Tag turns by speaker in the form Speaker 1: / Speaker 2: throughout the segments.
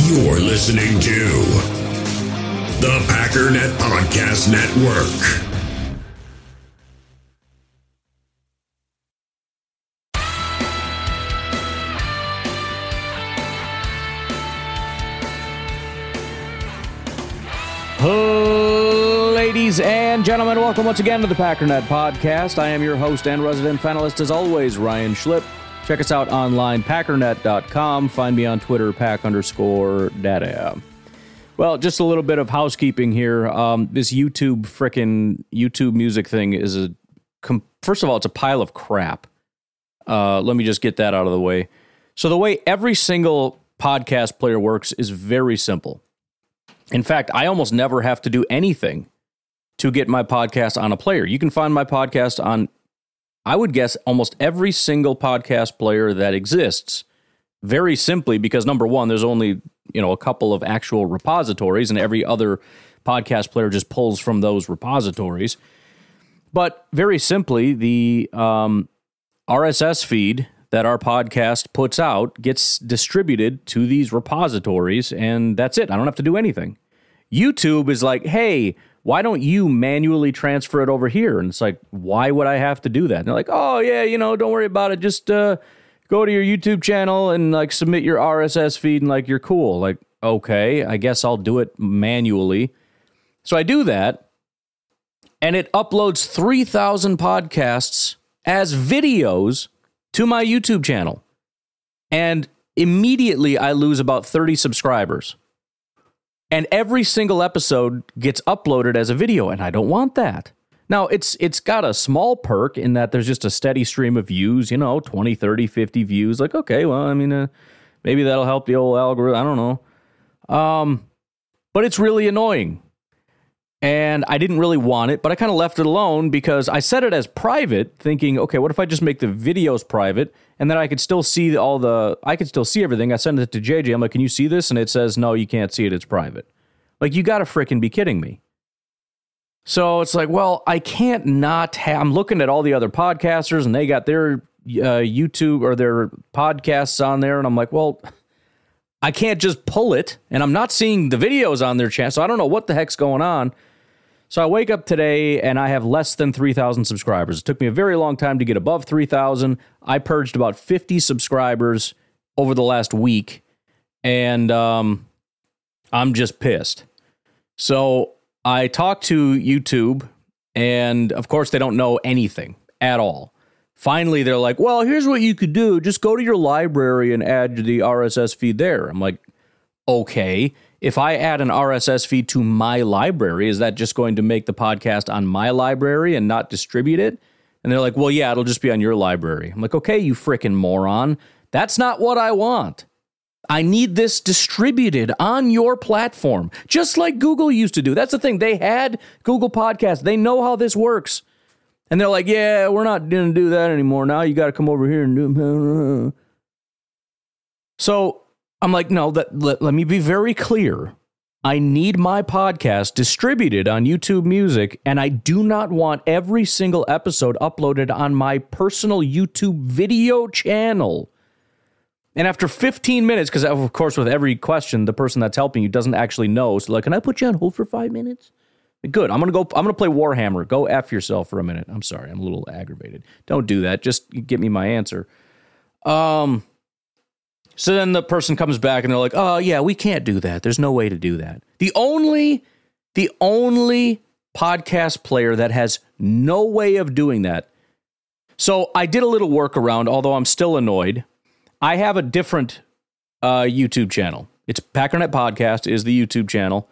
Speaker 1: You're listening to the Packernet Podcast Network.
Speaker 2: Ladies and gentlemen, welcome once again to the Packernet Podcast. I am your host and resident panelist, as always, Ryan Schlip. Check us out online, packernet.com. Find me on Twitter, pack_data. Well, just a little bit of housekeeping here. This YouTube music thing is first of all, it's a pile of crap. Let me just get that out of the way. So the way every single podcast player works is very simple. In fact, I almost never have to do anything to get my podcast on a player. You can find my podcast on, I would guess, almost every single podcast player that exists. Very simply because, number one, there's only, a couple of actual repositories, and every other podcast player just pulls from those repositories. But very simply, the RSS feed that our podcast puts out gets distributed to these repositories, and that's it. I don't have to do anything. YouTube is like, hey, why don't you manually transfer it over here? And it's like, why would I have to do that? And they're like, oh, yeah, don't worry about it. Just go to your YouTube channel and submit your RSS feed and you're cool. Like, okay, I guess I'll do it manually. So I do that, and it uploads 3,000 podcasts as videos to my YouTube channel. And immediately I lose about 30 subscribers. And every single episode gets uploaded as a video, and I don't want that. Now, it's got a small perk in that there's just a steady stream of views, 20, 30, 50 views. Like, okay, well, maybe that'll help the old algorithm. I don't know. But it's really annoying. And I didn't really want it, but I kind of left it alone because I set it as private, thinking, okay, what if I just make the videos private, and then I could still see everything. I send it to JJ. I'm like, can you see this? And it says, no, you can't see it. It's private. Like, you got to frickin' be kidding me. So it's like, well, I can't not have, I'm looking at all the other podcasters, and they got their YouTube or their podcasts on there, and I'm like, well, I can't just pull it, and I'm not seeing the videos on their channel, so I don't know what the heck's going on. So I wake up today, and I have less than 3,000 subscribers. It took me a very long time to get above 3,000. I purged about 50 subscribers over the last week, and I'm just pissed. So I talked to YouTube, and of course they don't know anything at all. Finally, they're like, well, here's what you could do. Just go to your library and add the RSS feed there. I'm like, okay. If I add an RSS feed to my library, is that just going to make the podcast on my library and not distribute it? And they're like, well, yeah, it'll just be on your library. I'm like, okay, you frickin' moron. That's not what I want. I need this distributed on your platform, just like Google used to do. That's the thing. They had Google Podcasts. They know how this works. And they're like, yeah, we're not going to do that anymore. Now you got to come over here and do it. So I'm like, no, let me be very clear. I need my podcast distributed on YouTube Music, and I do not want every single episode uploaded on my personal YouTube video channel. And after 15 minutes, because of course with every question, the person that's helping you doesn't actually know. So like, can I put you on hold for 5 minutes? Good. I'm going to play Warhammer. Go F yourself for a minute. I'm sorry. I'm a little aggravated. Don't do that. Just get me my answer. So then the person comes back and they're like, oh, yeah, we can't do that. There's no way to do that. The only podcast player that has no way of doing that. So I did a little workaround, although I'm still annoyed. I have a different YouTube channel. It's Packernet Podcast is the YouTube channel.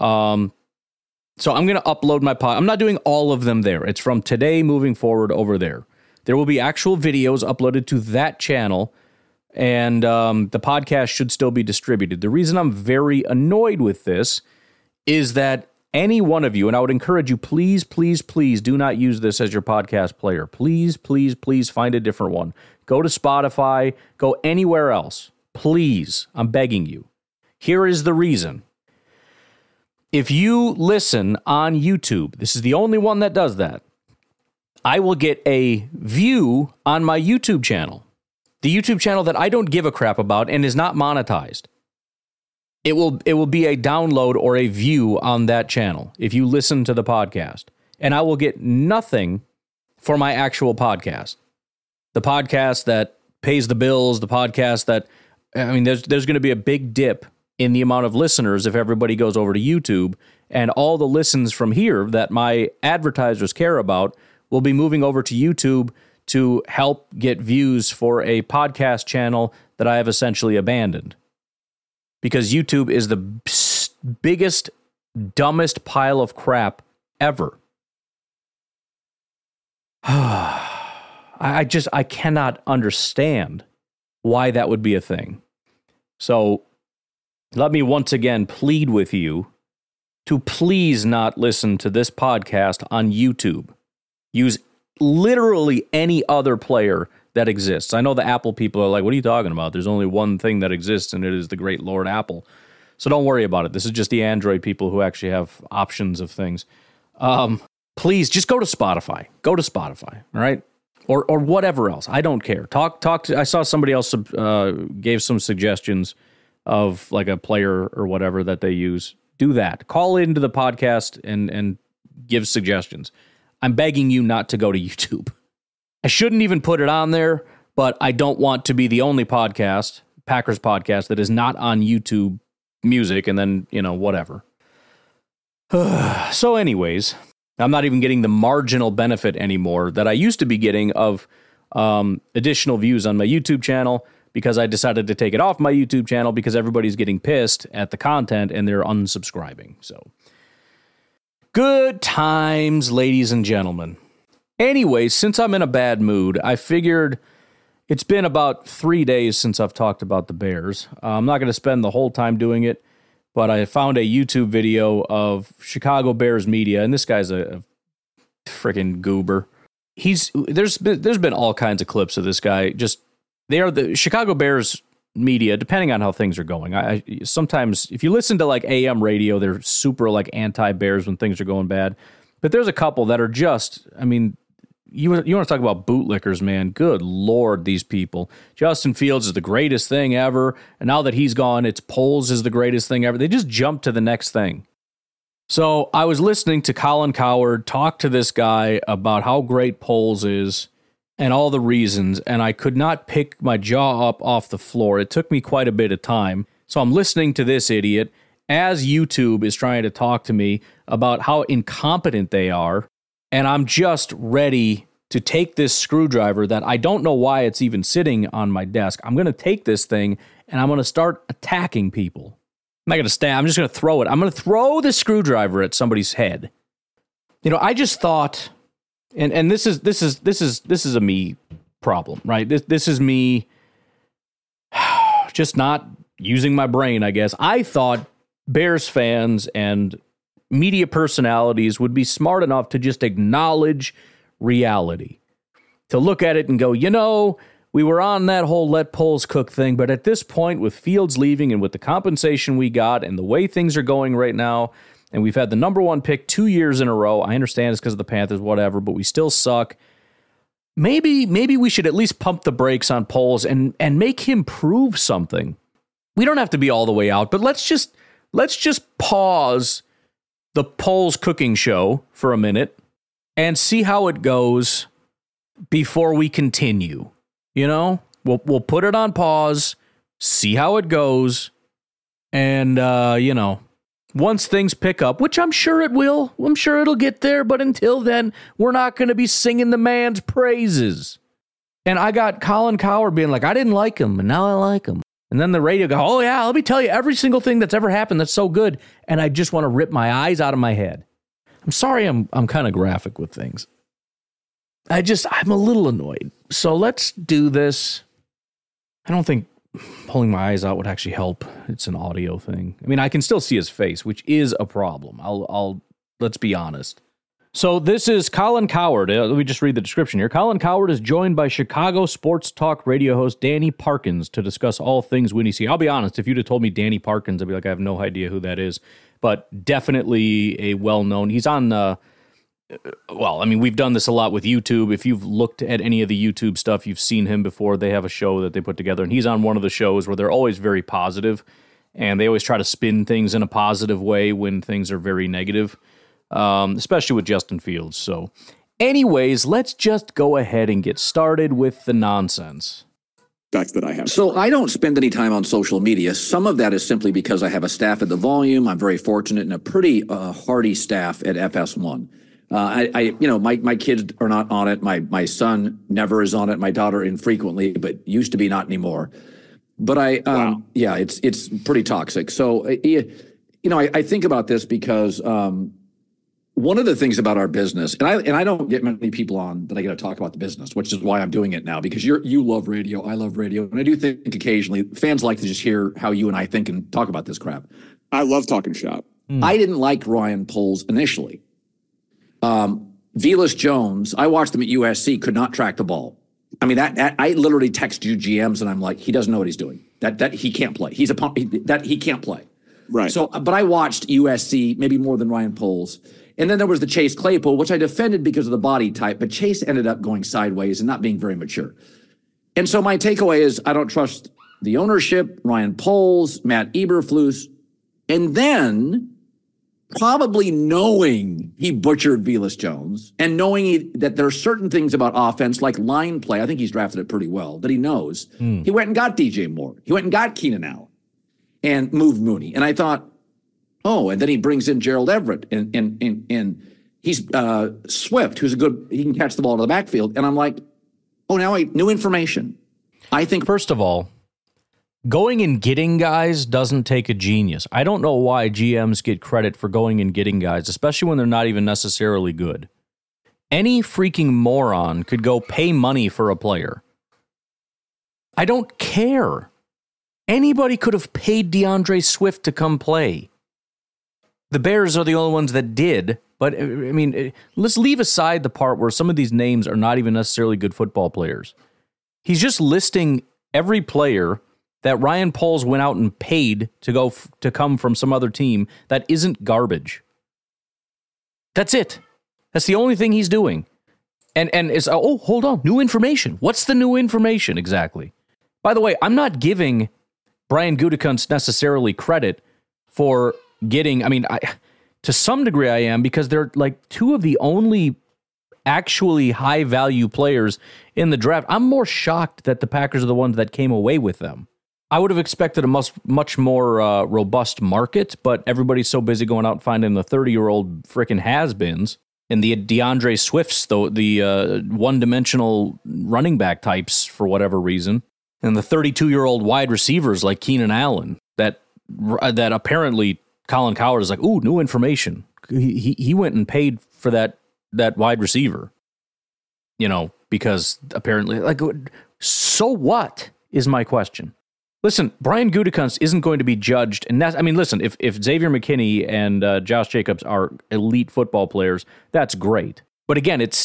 Speaker 2: So I'm going to upload my I'm not doing all of them there. It's from today moving forward over there. There will be actual videos uploaded to that channel. And the podcast should still be distributed. The reason I'm very annoyed with this is that any one of you, and I would encourage you, please, please, please do not use this as your podcast player. Please, please, please find a different one. Go to Spotify. Go anywhere else. Please, I'm begging you. Here is the reason. If you listen on YouTube, this is the only one that does that, I will get a view on my YouTube channel. The YouTube channel that I don't give a crap about and is not monetized. it will be a download or a view on that channel if you listen to the podcast. And I will get nothing for my actual podcast. The podcast that pays the bills, the podcast that, I mean, there's going to be a big dip in the amount of listeners if everybody goes over to YouTube, and all the listens from here that my advertisers care about will be moving over to YouTube to help get views for a podcast channel that I have essentially abandoned. Because YouTube is the biggest, dumbest pile of crap ever. I cannot understand why that would be a thing. So let me once again plead with you to please not listen to this podcast on YouTube. Use literally any other player that exists. I know the Apple people are like, what are you talking about? There's only one thing that exists, and it is the great Lord Apple. So don't worry about it. This is just the Android people who actually have options of things. Please just go to Spotify. Go to Spotify, all right? Or whatever else. I don't care. Talk to. I saw somebody else gave some suggestions of like a player or whatever that they use. Do that. Call into the podcast and give suggestions. I'm begging you not to go to YouTube. I shouldn't even put it on there, but I don't want to be the only podcast, Packers podcast, that is not on YouTube Music, and then, whatever. So anyways, I'm not even getting the marginal benefit anymore that I used to be getting of additional views on my YouTube channel, because I decided to take it off my YouTube channel because everybody's getting pissed at the content and they're unsubscribing. So good times, ladies and gentlemen. Anyways, since I'm in a bad mood, I figured it's been about 3 days since I've talked about the Bears. I'm not going to spend the whole time doing it, but I found a YouTube video of Chicago Bears media, and this guy's a freaking goober. There's been all kinds of clips of this guy. They are the Chicago Bears media, depending on how things are going. I sometimes, if you listen to like AM radio, they're super like anti-Bears when things are going bad. But there's a couple that are just, I mean, you want to talk about bootlickers, man. Good Lord, these people. Justin Fields is the greatest thing ever. And now that he's gone, it's Poles is the greatest thing ever. They just jump to the next thing. So I was listening to Colin Cowherd talk to this guy about how great Poles is and all the reasons, and I could not pick my jaw up off the floor. It took me quite a bit of time. So I'm listening to this idiot as YouTube is trying to talk to me about how incompetent they are, and I'm just ready to take this screwdriver that I don't know why it's even sitting on my desk. I'm going to take this thing, and I'm going to start attacking people. I'm not going to stab. I'm just going to throw it. I'm going to throw the screwdriver at somebody's head. I just thought, and this is a me problem, right? This is me just not using my brain, I guess. I thought Bears fans and media personalities would be smart enough to just acknowledge reality, to look at it and go, we were on that whole let Poles cook thing, but at this point, with Fields leaving and with the compensation we got and the way things are going right now, and we've had the number one pick 2 years in a row, I understand it's because of the Panthers, whatever, but we still suck. Maybe we should at least pump the brakes on Poles and make him prove something. We don't have to be all the way out, but let's just pause the Poles cooking show for a minute and see how it goes before we continue. We'll put it on pause, see how it goes, and once things pick up, which I'm sure it will, I'm sure it'll get there, but until then, we're not going to be singing the man's praises. And I got Colin Cowherd being like, I didn't like him, and now I like him. And then the radio go, oh yeah, let me tell you every single thing that's ever happened that's so good. And I just want to rip my eyes out of my head. I'm sorry I'm kind of graphic with things. I'm a little annoyed. So let's do this. I don't think pulling my eyes out would actually help. It's an audio thing. I mean, I can still see his face, which is a problem. Let's be honest. So this is Colin Cowherd. Let me just read the description here. Colin Cowherd is joined by Chicago sports talk radio host Danny Parkins to discuss all things Windy City. I'll be honest, if you'd have told me Danny Parkins, I'd be like, I have no idea who that is. But definitely a well-known. He's on, we've done this a lot with YouTube. If you've looked at any of the YouTube stuff, you've seen him before. They have a show that they put together, and he's on one of the shows where they're always very positive. and they always try to spin things in a positive way when things are very negative, especially with Justin Fields. So anyways, let's just go ahead and get started with the nonsense.
Speaker 3: Facts that I have.
Speaker 4: So I don't spend any time on social media. Some of that is simply because I have a staff at the Volume. I'm very fortunate and a pretty hardy staff at FS1. My kids are not on it. My son never is on it. My daughter infrequently, but used to be, not anymore. But it's pretty toxic. So, I think about this because one of the things about our business, and I don't get many people on that I get to talk about the business, which is why I'm doing it now, because you love radio, I love radio, and I do think occasionally fans like to just hear how you and I think and talk about this crap.
Speaker 3: I love talking shop.
Speaker 4: I didn't like Ryan Poles initially. Velus Jones, I watched him at USC, could not track the ball. I mean, I literally text you GMs and I'm like, he doesn't know what he's doing. That he can't play. He can't play.
Speaker 3: Right.
Speaker 4: So, but I watched USC maybe more than Ryan Poles. And then there was the Chase Claypool, which I defended because of the body type, but Chase ended up going sideways and not being very mature. And so my takeaway is I don't trust the ownership, Ryan Poles, Matt Eberflus, and then probably knowing he butchered Velus Jones and knowing that there are certain things about offense like line play, I think he's drafted it pretty well, that he knows. He went and got DJ Moore. He went and got Keenan Allen and moved Mooney. And I thought, and then he brings in Gerald Everett and he's Swift, who's he can catch the ball to the backfield. And I'm like, new information. I think,
Speaker 2: first of all, going and getting guys doesn't take a genius. I don't know why GMs get credit for going and getting guys, especially when they're not even necessarily good. Any freaking moron could go pay money for a player. I don't care. Anybody could have paid DeAndre Swift to come play. The Bears are the only ones that did, but I mean, let's leave aside the part where some of these names are not even necessarily good football players. He's just listing every player that Ryan Poles went out and paid to come from some other team that isn't garbage. That's it. That's the only thing he's doing. And it's, hold on, new information. What's the new information exactly? By the way, I'm not giving Brian Gutekunst necessarily credit for getting, to some degree I am, because they're like two of the only actually high value players in the draft. I'm more shocked that the Packers are the ones that came away with them. I would have expected a much more robust market, but everybody's so busy going out and finding the 30-year-old frickin' has-beens and the DeAndre Swifts, the one-dimensional running back types for whatever reason, and the 32-year-old wide receivers like Keenan Allen that apparently Colin Cowherd is like, ooh, new information. He went and paid for that wide receiver, because apparently, so what is my question? Listen, Brian Gutekunst isn't going to be judged, and listen, if Xavier McKinney and Josh Jacobs are elite football players, that's great. But again, it's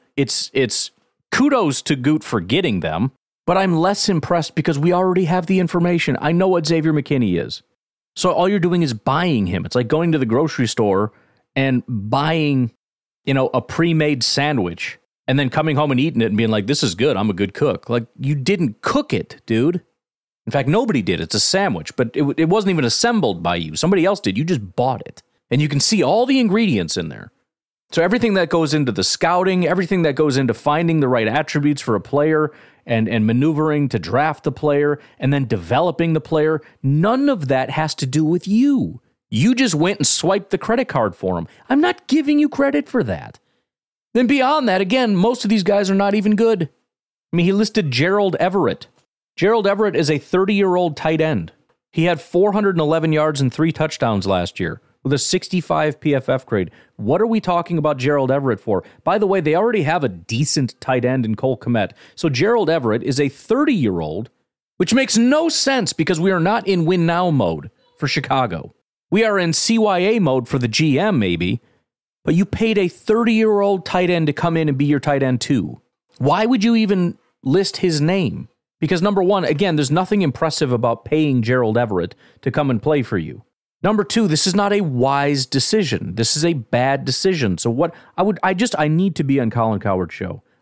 Speaker 2: kudos to Goot for getting them, but I'm less impressed because we already have the information. I know what Xavier McKinney is. So all you're doing is buying him. It's like going to the grocery store and buying, a pre-made sandwich and then coming home and eating it and being like, this is good. I'm a good cook. Like, you didn't cook it, dude. In fact, nobody did. It's a sandwich, but it wasn't even assembled by you. Somebody else did. You just bought it. And you can see all the ingredients in there. So everything that goes into the scouting, everything that goes into finding the right attributes for a player and maneuvering to draft the player and then developing the player, none of that has to do with you. You just went and swiped the credit card for him. I'm not giving you credit for that. Then beyond that, again, most of these guys are not even good. He listed Gerald Everett. Gerald Everett is a 30-year-old tight end. He had 411 yards and 3 touchdowns last year with a 65 PFF grade. What are we talking about Gerald Everett for? By the way, they already have a decent tight end in Cole Kmet. So Gerald Everett is a 30-year-old, which makes no sense because we are not in win now mode for Chicago. We are in CYA mode for the GM maybe, but you paid a 30-year-old tight end to come in and be your tight end too. Why would you even list his name? Because number one, again, there's nothing impressive about paying Gerald Everett to come and play for you. Number two, this is not a wise decision. This is a bad decision. So what I need to be on Colin Cowherd's show.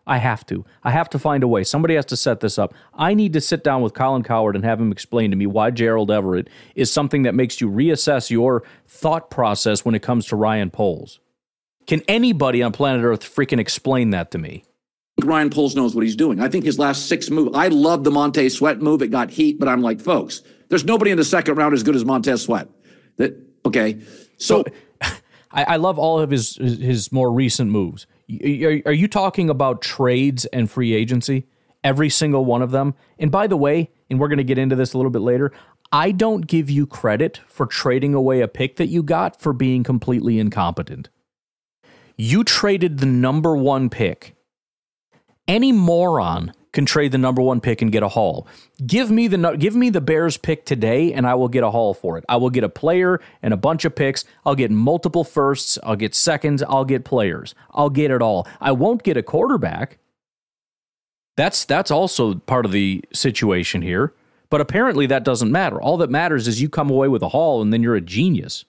Speaker 2: I have to. I have to find a way. Somebody has to set this up. I need to sit down with Colin Cowherd and have him explain to me why Gerald Everett is something that makes you reassess your thought process when it comes to Ryan Poles. Can anybody on planet Earth freaking explain that to me?
Speaker 4: Ryan Poles knows what he's doing. I think his last 6 moves, I love the Montez Sweat move. It got heat, but I'm like, folks, there's nobody in the second round as good as Montez Sweat. Okay. So
Speaker 2: I love all of his more recent moves. Are you talking about trades and free agency? Every single one of them? And by the way, and we're going to get into this a little bit later, I don't give you credit for trading away a pick that you got for being completely incompetent. You traded the number 1 pick. Any moron can trade the number 1 pick and get a haul. Give me the Bears pick today, and I will get a haul for it. I will get a player and a bunch of picks. I'll get multiple firsts. I'll get seconds. I'll get players. I'll get it all. I won't get a quarterback. That's also part of the situation here. But apparently that doesn't matter. All that matters is you come away with a haul, and then you're a genius.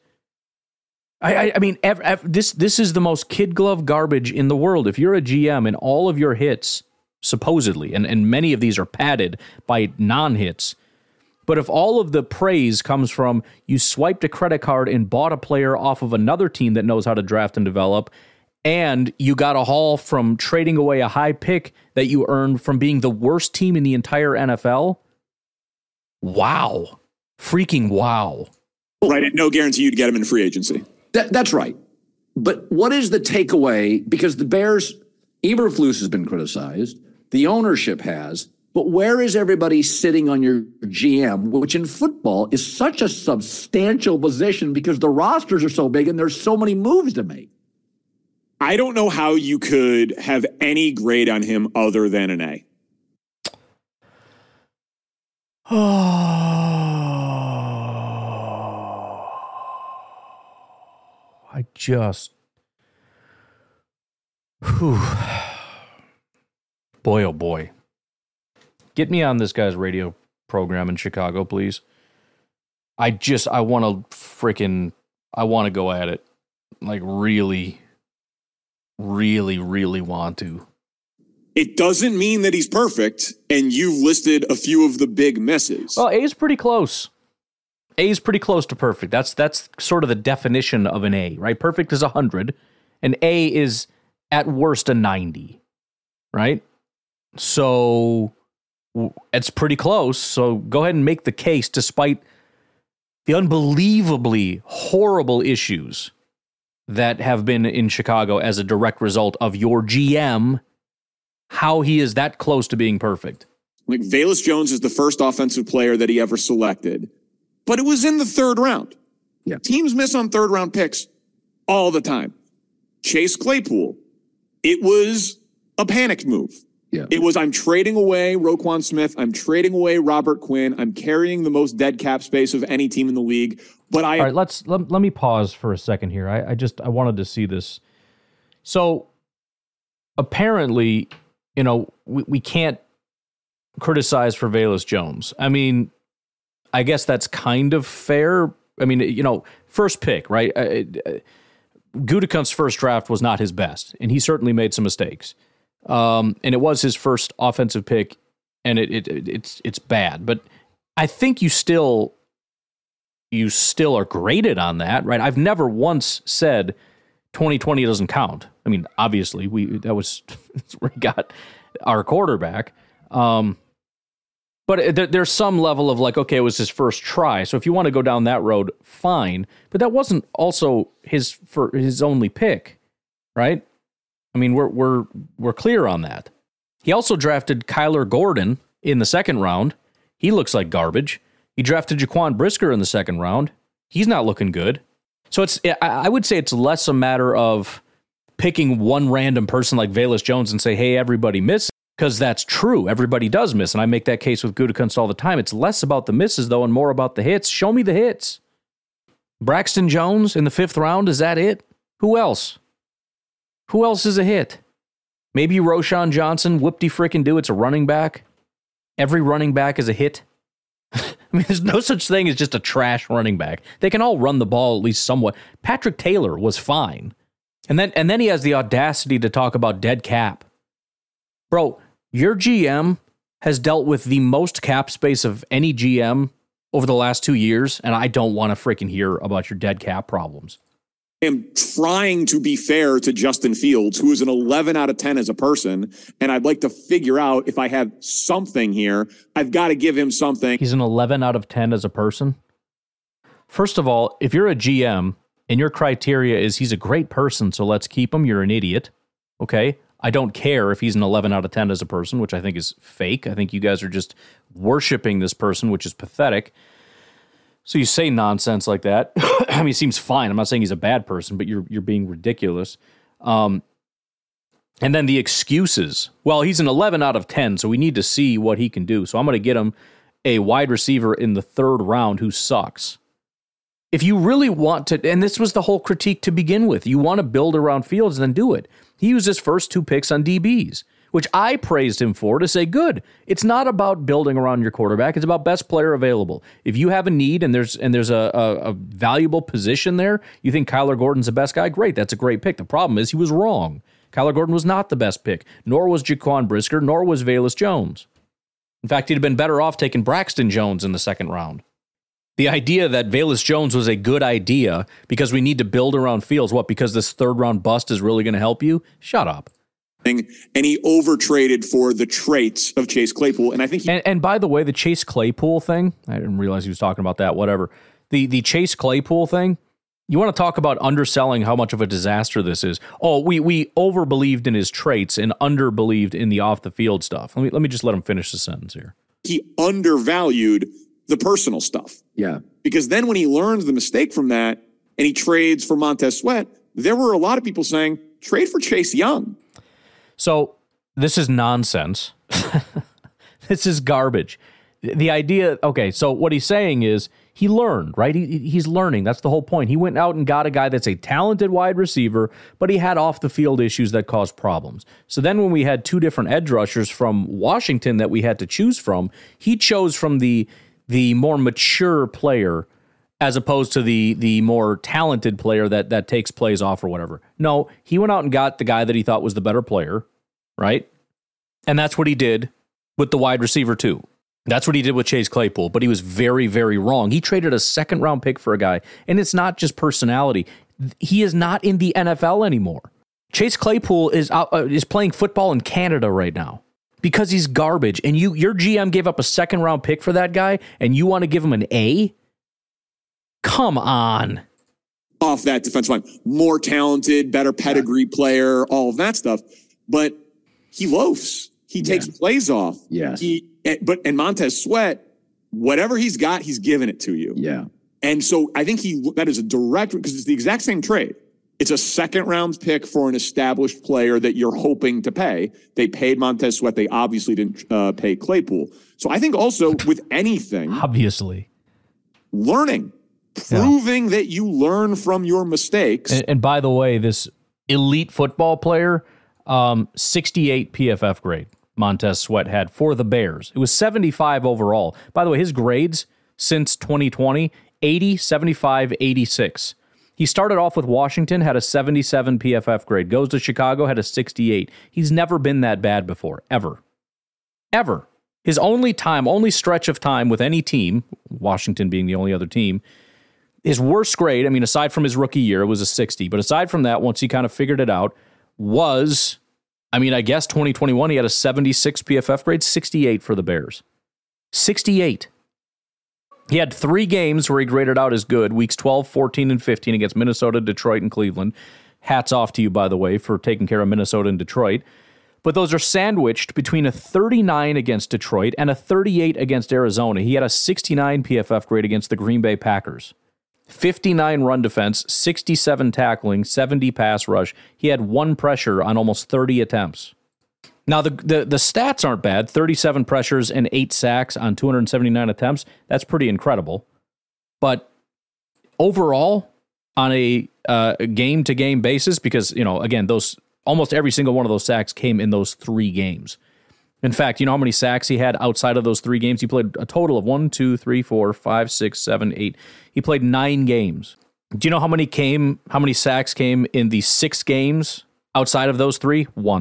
Speaker 2: I mean, this is the most kid glove garbage in the world. If you're a GM and all of your hits, supposedly, and many of these are padded by non-hits, but if all of the praise comes from you swiped a credit card and bought a player off of another team that knows how to draft and develop, and you got a haul from trading away a high pick that you earned from being the worst team in the entire NFL, wow. Freaking wow.
Speaker 3: Right, and no guarantee you'd get him in free agency.
Speaker 4: That's right. But what is the takeaway? Because the Bears, Eberflus has been criticized. The ownership has. But where is everybody sitting on your GM, which in football is such a substantial position because the rosters are so big and there's so many moves to make?
Speaker 3: I don't know how you could have any grade on him other than an A.
Speaker 2: I just, boy, oh boy. Get me on this guy's radio program in Chicago, please. I want to go at it. Like really, really, really want to.
Speaker 3: It doesn't mean that he's perfect, and you've listed a few of the big misses.
Speaker 2: Well, A is pretty close. A is pretty close to perfect. That's sort of the definition of an A, right? Perfect is 100, and A is at worst a 90, right? So it's pretty close. So go ahead and make the case despite the unbelievably horrible issues that have been in Chicago as a direct result of your GM, how he is that close to being perfect.
Speaker 3: Like Velus Jones is the first offensive player that he ever selected. But it was in the 3rd round.
Speaker 4: Yeah.
Speaker 3: Teams miss on 3rd round picks all the time. Chase Claypool. It was a panicked move.
Speaker 4: Yeah.
Speaker 3: It was, I'm trading away Roquan Smith. I'm trading away Robert Quinn. I'm carrying the most dead cap space of any team in the league. But
Speaker 2: all right, let me pause for a second here. I wanted to see this. So apparently, we can't criticize for Velus Jones. I mean, I guess that's kind of fair. I mean, first pick, right? Gutekunst's first draft was not his best, and he certainly made some mistakes. And it was his first offensive pick, and it's bad. But I think you still are graded on that, right? I've never once said 2020 doesn't count. I mean, obviously, that was where we got our quarterback. But there's some level of like, okay, it was his first try. So if you want to go down that road, fine. But that wasn't also his only pick, right? I mean, we're clear on that. He also drafted Kyler Gordon in the 2nd round. He looks like garbage. He drafted Jaquan Brisker in the 2nd round. He's not looking good. So I would say it's less a matter of picking one random person like Velus Jones and say, hey, everybody misses. Because that's true. Everybody does miss, and I make that case with Gutekunst all the time. It's less about the misses, though, and more about the hits. Show me the hits. Braxton Jones in the 5th round, is that it? Who else? Who else is a hit? Maybe Roshan Johnson, whoop-de-frickin-do, it's a running back. Every running back is a hit. I mean, there's no such thing as just a trash running back. They can all run the ball at least somewhat. Patrick Taylor was fine. And then he has the audacity to talk about dead cap. Bro, your GM has dealt with the most cap space of any GM over the last 2 years, and I don't want to freaking hear about your dead cap problems.
Speaker 3: I am trying to be fair to Justin Fields, who is an 11 out of 10 as a person, and I'd like to figure out if I have something here. I've got to give him something.
Speaker 2: He's an 11 out of 10 as a person? First of all, if you're a GM and your criteria is he's a great person, so let's keep him, you're an idiot, okay? I don't care if he's an 11 out of 10 as a person, which I think is fake. I think you guys are just worshiping this person, which is pathetic. So you say nonsense like that. I mean, he seems fine. I'm not saying he's a bad person, but you're being ridiculous. And then the excuses. Well, he's an 11 out of 10, so we need to see what he can do. So I'm going to get him a wide receiver in the 3rd round who sucks. If you really want to, and this was the whole critique to begin with, you want to build around Fields, then do it. He used his first 2 picks on DBs, which I praised him for, to say, good. It's not about building around your quarterback. It's about best player available. If you have a need and there's a valuable position there, you think Kyler Gordon's the best guy, great. That's a great pick. The problem is he was wrong. Kyler Gordon was not the best pick, nor was Jaquan Brisker, nor was Velus Jones. In fact, he'd have been better off taking Braxton Jones in the 2nd round. The idea that Velus Jones was a good idea because we need to build around Fields, what, because this 3rd round bust is really going to help you? Shut up.
Speaker 3: And he overtraded for the traits of Chase Claypool. And I think
Speaker 2: and by the way, the Chase Claypool thing, I didn't realize he was talking about that, whatever. The Chase Claypool thing, you want to talk about underselling how much of a disaster this is. Oh, we overbelieved in his traits and underbelieved in the off-the-field stuff. Let me just let him finish the sentence here.
Speaker 3: He undervalued the personal stuff.
Speaker 4: Yeah.
Speaker 3: Because then when he learns the mistake from that and he trades for Montez Sweat, there were a lot of people saying, trade for Chase Young.
Speaker 2: So this is nonsense. This is garbage. The idea, okay, so what he's saying is he learned, right? He's learning. That's the whole point. He went out and got a guy that's a talented wide receiver, but he had off-the-field issues that caused problems. So then when we had 2 different edge rushers from Washington that we had to choose from, he chose from the more mature player as opposed to the more talented player that takes plays off or whatever. No, he went out and got the guy that he thought was the better player, right? And that's what he did with the wide receiver too. That's what he did with Chase Claypool, but he was very, very wrong. He traded a 2nd round pick for a guy, and it's not just personality. He is not in the NFL anymore. Chase Claypool is playing football in Canada right now because he's garbage, and your GM gave up a 2nd round pick for that guy, and you want to give him an A? Come on.
Speaker 3: Off that defensive line. More talented, better pedigree player, all of that stuff. But he loafs. He takes plays off.
Speaker 4: Yes.
Speaker 3: And Montez Sweat, whatever he's got, he's giving it to you.
Speaker 4: Yeah.
Speaker 3: And so I think that is a direct, because it's the exact same trade. It's a 2nd round pick for an established player that you're hoping to pay. They paid Montez Sweat. They obviously didn't pay Claypool. So I think also with anything,
Speaker 2: obviously,
Speaker 3: learning, proving that you learn from your mistakes.
Speaker 2: And by the way, this elite football player, 68 PFF grade Montez Sweat had for the Bears. It was 75 overall. By the way, his grades since 2020, 80, 75, 86. He started off with Washington, had a 77 PFF grade. Goes to Chicago, had a 68. He's never been that bad before, ever. Ever. His only stretch of time with any team, Washington being the only other team, his worst grade, I mean, aside from his rookie year, it was a 60. But aside from that, once he kind of figured it out, was, I mean, I guess 2021, he had a 76 PFF grade, 68 for the Bears. 68. He had 3 games where he graded out as good, weeks 12, 14, and 15 against Minnesota, Detroit, and Cleveland. Hats off to you, by the way, for taking care of Minnesota and Detroit. But those are sandwiched between a 39 against Detroit and a 38 against Arizona. He had a 69 PFF grade against the Green Bay Packers. 59 run defense, 67 tackling, 70 pass rush. He had 1 pressure on almost 30 attempts. Now, the stats aren't bad. 37 pressures and 8 sacks on 279 attempts. That's pretty incredible. But overall, on a game-to-game basis, because, again, almost every single one of those sacks came in those 3 games. In fact, you know how many sacks he had outside of those 3 games? He played a total of 1, 2, 3, 4, 5, 6, 7, 8. He played 9 games. Do you know how many sacks came in the 6 games outside of those 3? 1.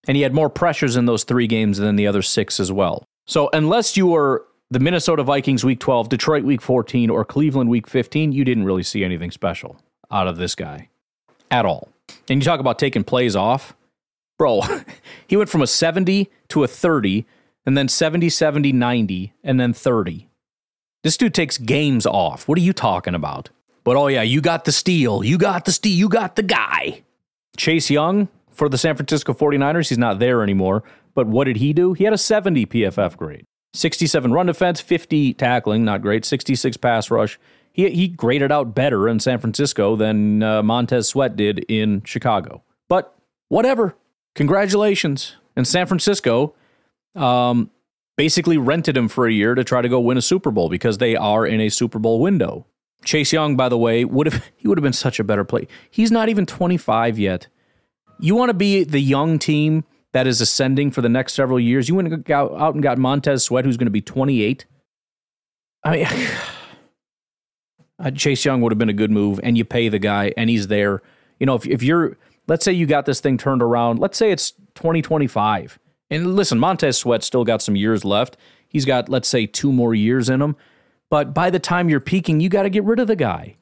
Speaker 2: And he had more pressures in those 3 games than the other 6 as well. So unless you were the Minnesota Vikings Week 12, Detroit Week 14, or Cleveland Week 15, you didn't really see anything special out of this guy at all. And you talk about taking plays off. Bro, he went from a 70 to a 30, and then 70, 70, 90, and then 30. This dude takes games off. What are you talking about? But oh yeah, you got the steal. You got the steal. You got the guy. Chase Young for the San Francisco 49ers. He's not there anymore. But what did he do? He had a 70 PFF grade. 67 run defense, 50 tackling, not great, 66 pass rush. He graded out better in San Francisco than Montez Sweat did in Chicago. But whatever. Congratulations. And San Francisco basically rented him for a year to try to go win a Super Bowl because they are in a Super Bowl window. Chase Young, by the way, would have been such a better play. He's not even 25 yet. You want to be the young team that is ascending for the next several years. You went out and got Montez Sweat, who's going to be 28. I mean, Chase Young would have been a good move, and you pay the guy, and he's there. You know, if you're, let's say you got this thing turned around, let's say it's 2025. And listen, Montez Sweat still got some years left. He's got, let's say, 2 more years in him. But by the time you're peaking, you got to get rid of the guy.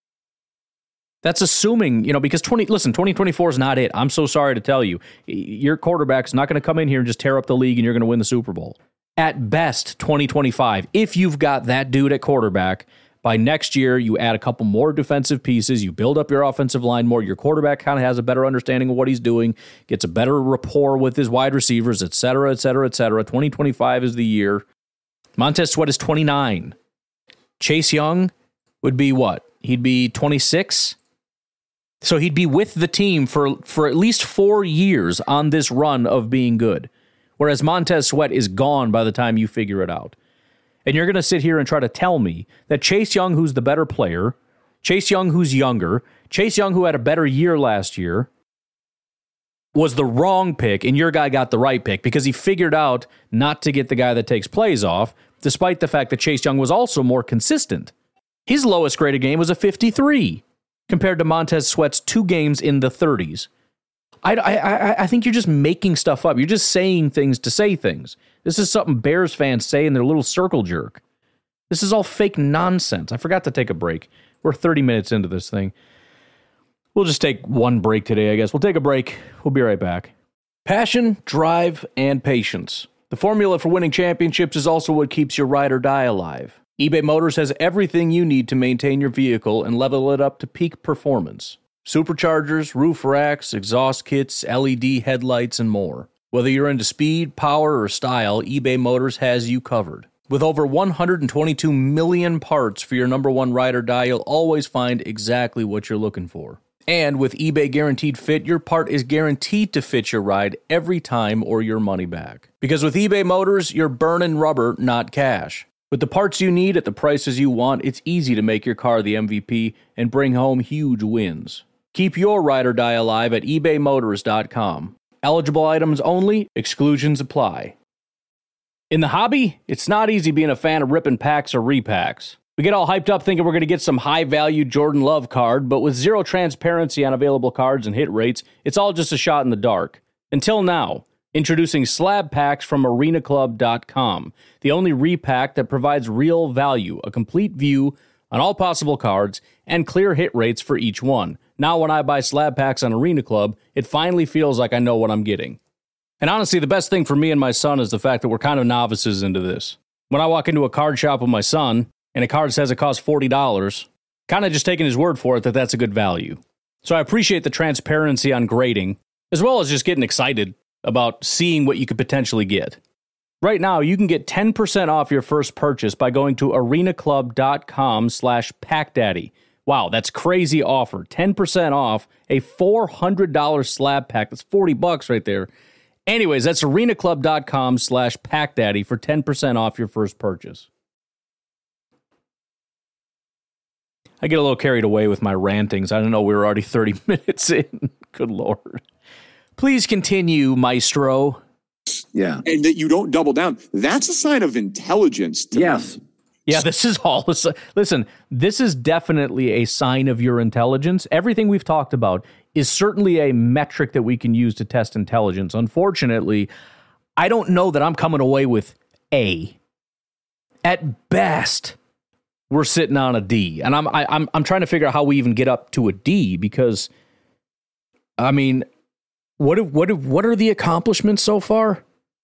Speaker 2: That's assuming, because 2024 is not it. I'm so sorry to tell you. Your quarterback's not going to come in here and just tear up the league and you're going to win the Super Bowl. At best, 2025. If you've got that dude at quarterback, by next year, you add a couple more defensive pieces, you build up your offensive line more, your quarterback kind of has a better understanding of what he's doing, gets a better rapport with his wide receivers, et cetera, et cetera, et cetera. 2025 is the year. Montez Sweat is 29. Chase Young would be what? He'd be 26. So he'd be with the team for at least 4 years on this run of being good. Whereas Montez Sweat is gone by the time you figure it out. And you're going to sit here and try to tell me that Chase Young, who's the better player, Chase Young, who's younger, Chase Young, who had a better year last year, was the wrong pick, and your guy got the right pick because he figured out not to get the guy that takes plays off, despite the fact that Chase Young was also more consistent. His lowest graded game was a 53, compared to Montez Sweat's 2 games in the 30s. I think you're just making stuff up. You're just saying things to say things. This is something Bears fans say in their little circle jerk. This is all fake nonsense. I forgot to take a break. We're 30 minutes into this thing. We'll just take one break today, I guess. We'll take a break. We'll be right back. Passion, drive, and patience. The formula for winning championships is also what keeps your ride or die alive. eBay Motors has everything you need to maintain your vehicle and level it up to peak performance. Superchargers, roof racks, exhaust kits, LED headlights, and more. Whether you're into speed, power, or style, eBay Motors has you covered. With over 122 million parts for your number one ride or die, you'll always find exactly what you're looking for. And with eBay Guaranteed Fit, your part is guaranteed to fit your ride every time or your money back. Because with eBay Motors, you're burning rubber, not cash. With the parts you need at the prices you want, it's easy to make your car the MVP and bring home huge wins. Keep your ride or die alive at ebaymotors.com. Eligible items only, exclusions apply. In the hobby, it's not easy being a fan of ripping packs or repacks. We get all hyped up thinking we're going to get some high-value Jordan Love card, but with zero transparency on available cards and hit rates, it's all just a shot in the dark. Until now, introducing slab packs from arenaclub.com, the only repack that provides real value, a complete view on all possible cards, and clear hit rates for each one. Now when I buy slab packs on Arena Club, it finally feels like I know what I'm getting. And honestly, the best thing for me and my son is the fact that we're kind of novices into this. When I walk into a card shop with my son, and a card says it costs $40, kind of just taking his word for it that that's a good value. So I appreciate the transparency on grading, as well as just getting excited about seeing what you could potentially get. Right now, you can get 10% off your first purchase by going to arenaclub.com/packdaddy. Wow, that's crazy offer. 10% off a $400 slab pack. That's $40 right there. Anyways, that's arenaclub.com/packdaddy for 10% off your first purchase. I get a little carried away with my rantings. I don't know, we were already 30 minutes in. Good Lord. Please continue, Maestro.
Speaker 3: Yeah. And that you don't double down. That's a sign of intelligence.
Speaker 4: Yes.
Speaker 2: Yeah, this is all. Listen, this is definitely a sign of your intelligence. Everything we've talked about is certainly a metric that we can use to test intelligence. Unfortunately, I don't know that I'm coming away with A. At best, we're sitting on a D, and I'm trying to figure out how we even get up to a D, because, I mean, what are the accomplishments so far?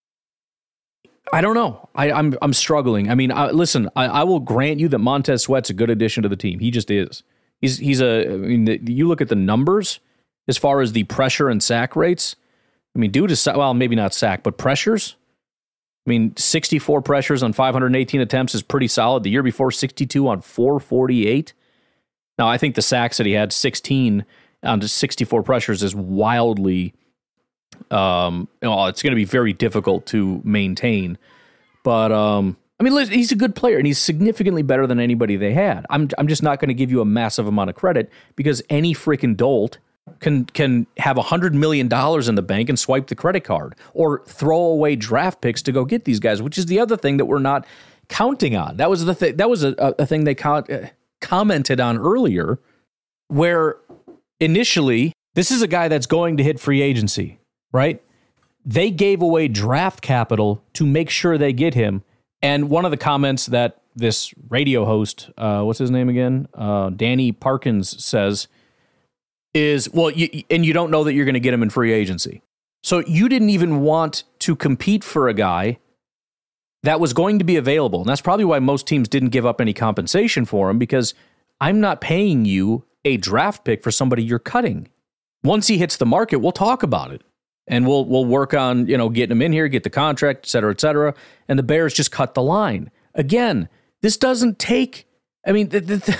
Speaker 2: I don't know. I'm struggling. I mean, listen, I will grant you that Montez Sweat's a good addition to the team. He just is. You look at the numbers as far as the pressure and sack rates. I mean, dude is, well, maybe not sack, but pressures. I mean, 64 pressures on 518 attempts is pretty solid. The year before, 62 on 448. Now, I think the sacks that he had, 16 on 64 pressures, is wildly, it's going to be very difficult to maintain. But, I mean, he's a good player, and he's significantly better than anybody they had. I'm just not going to give you a massive amount of credit, because any freaking dolt can have $100 million in the bank and swipe the credit card, or throw away draft picks to go get these guys, which is the other thing that we're not counting on. That was a thing they commented on earlier, where initially, this is a guy that's going to hit free agency, right? They gave away draft capital to make sure they get him. And one of the comments that this radio host, what's his name again? Danny Parkins says is, well, you don't know that you're going to get him in free agency. So you didn't even want to compete for a guy that was going to be available. And that's probably why most teams didn't give up any compensation for him, because I'm not paying you a draft pick for somebody you're cutting. Once he hits the market, we'll talk about it. And we'll work on, getting him in here, get the contract, et cetera, et cetera. And the Bears just cut the line. Again, this doesn't take, I mean,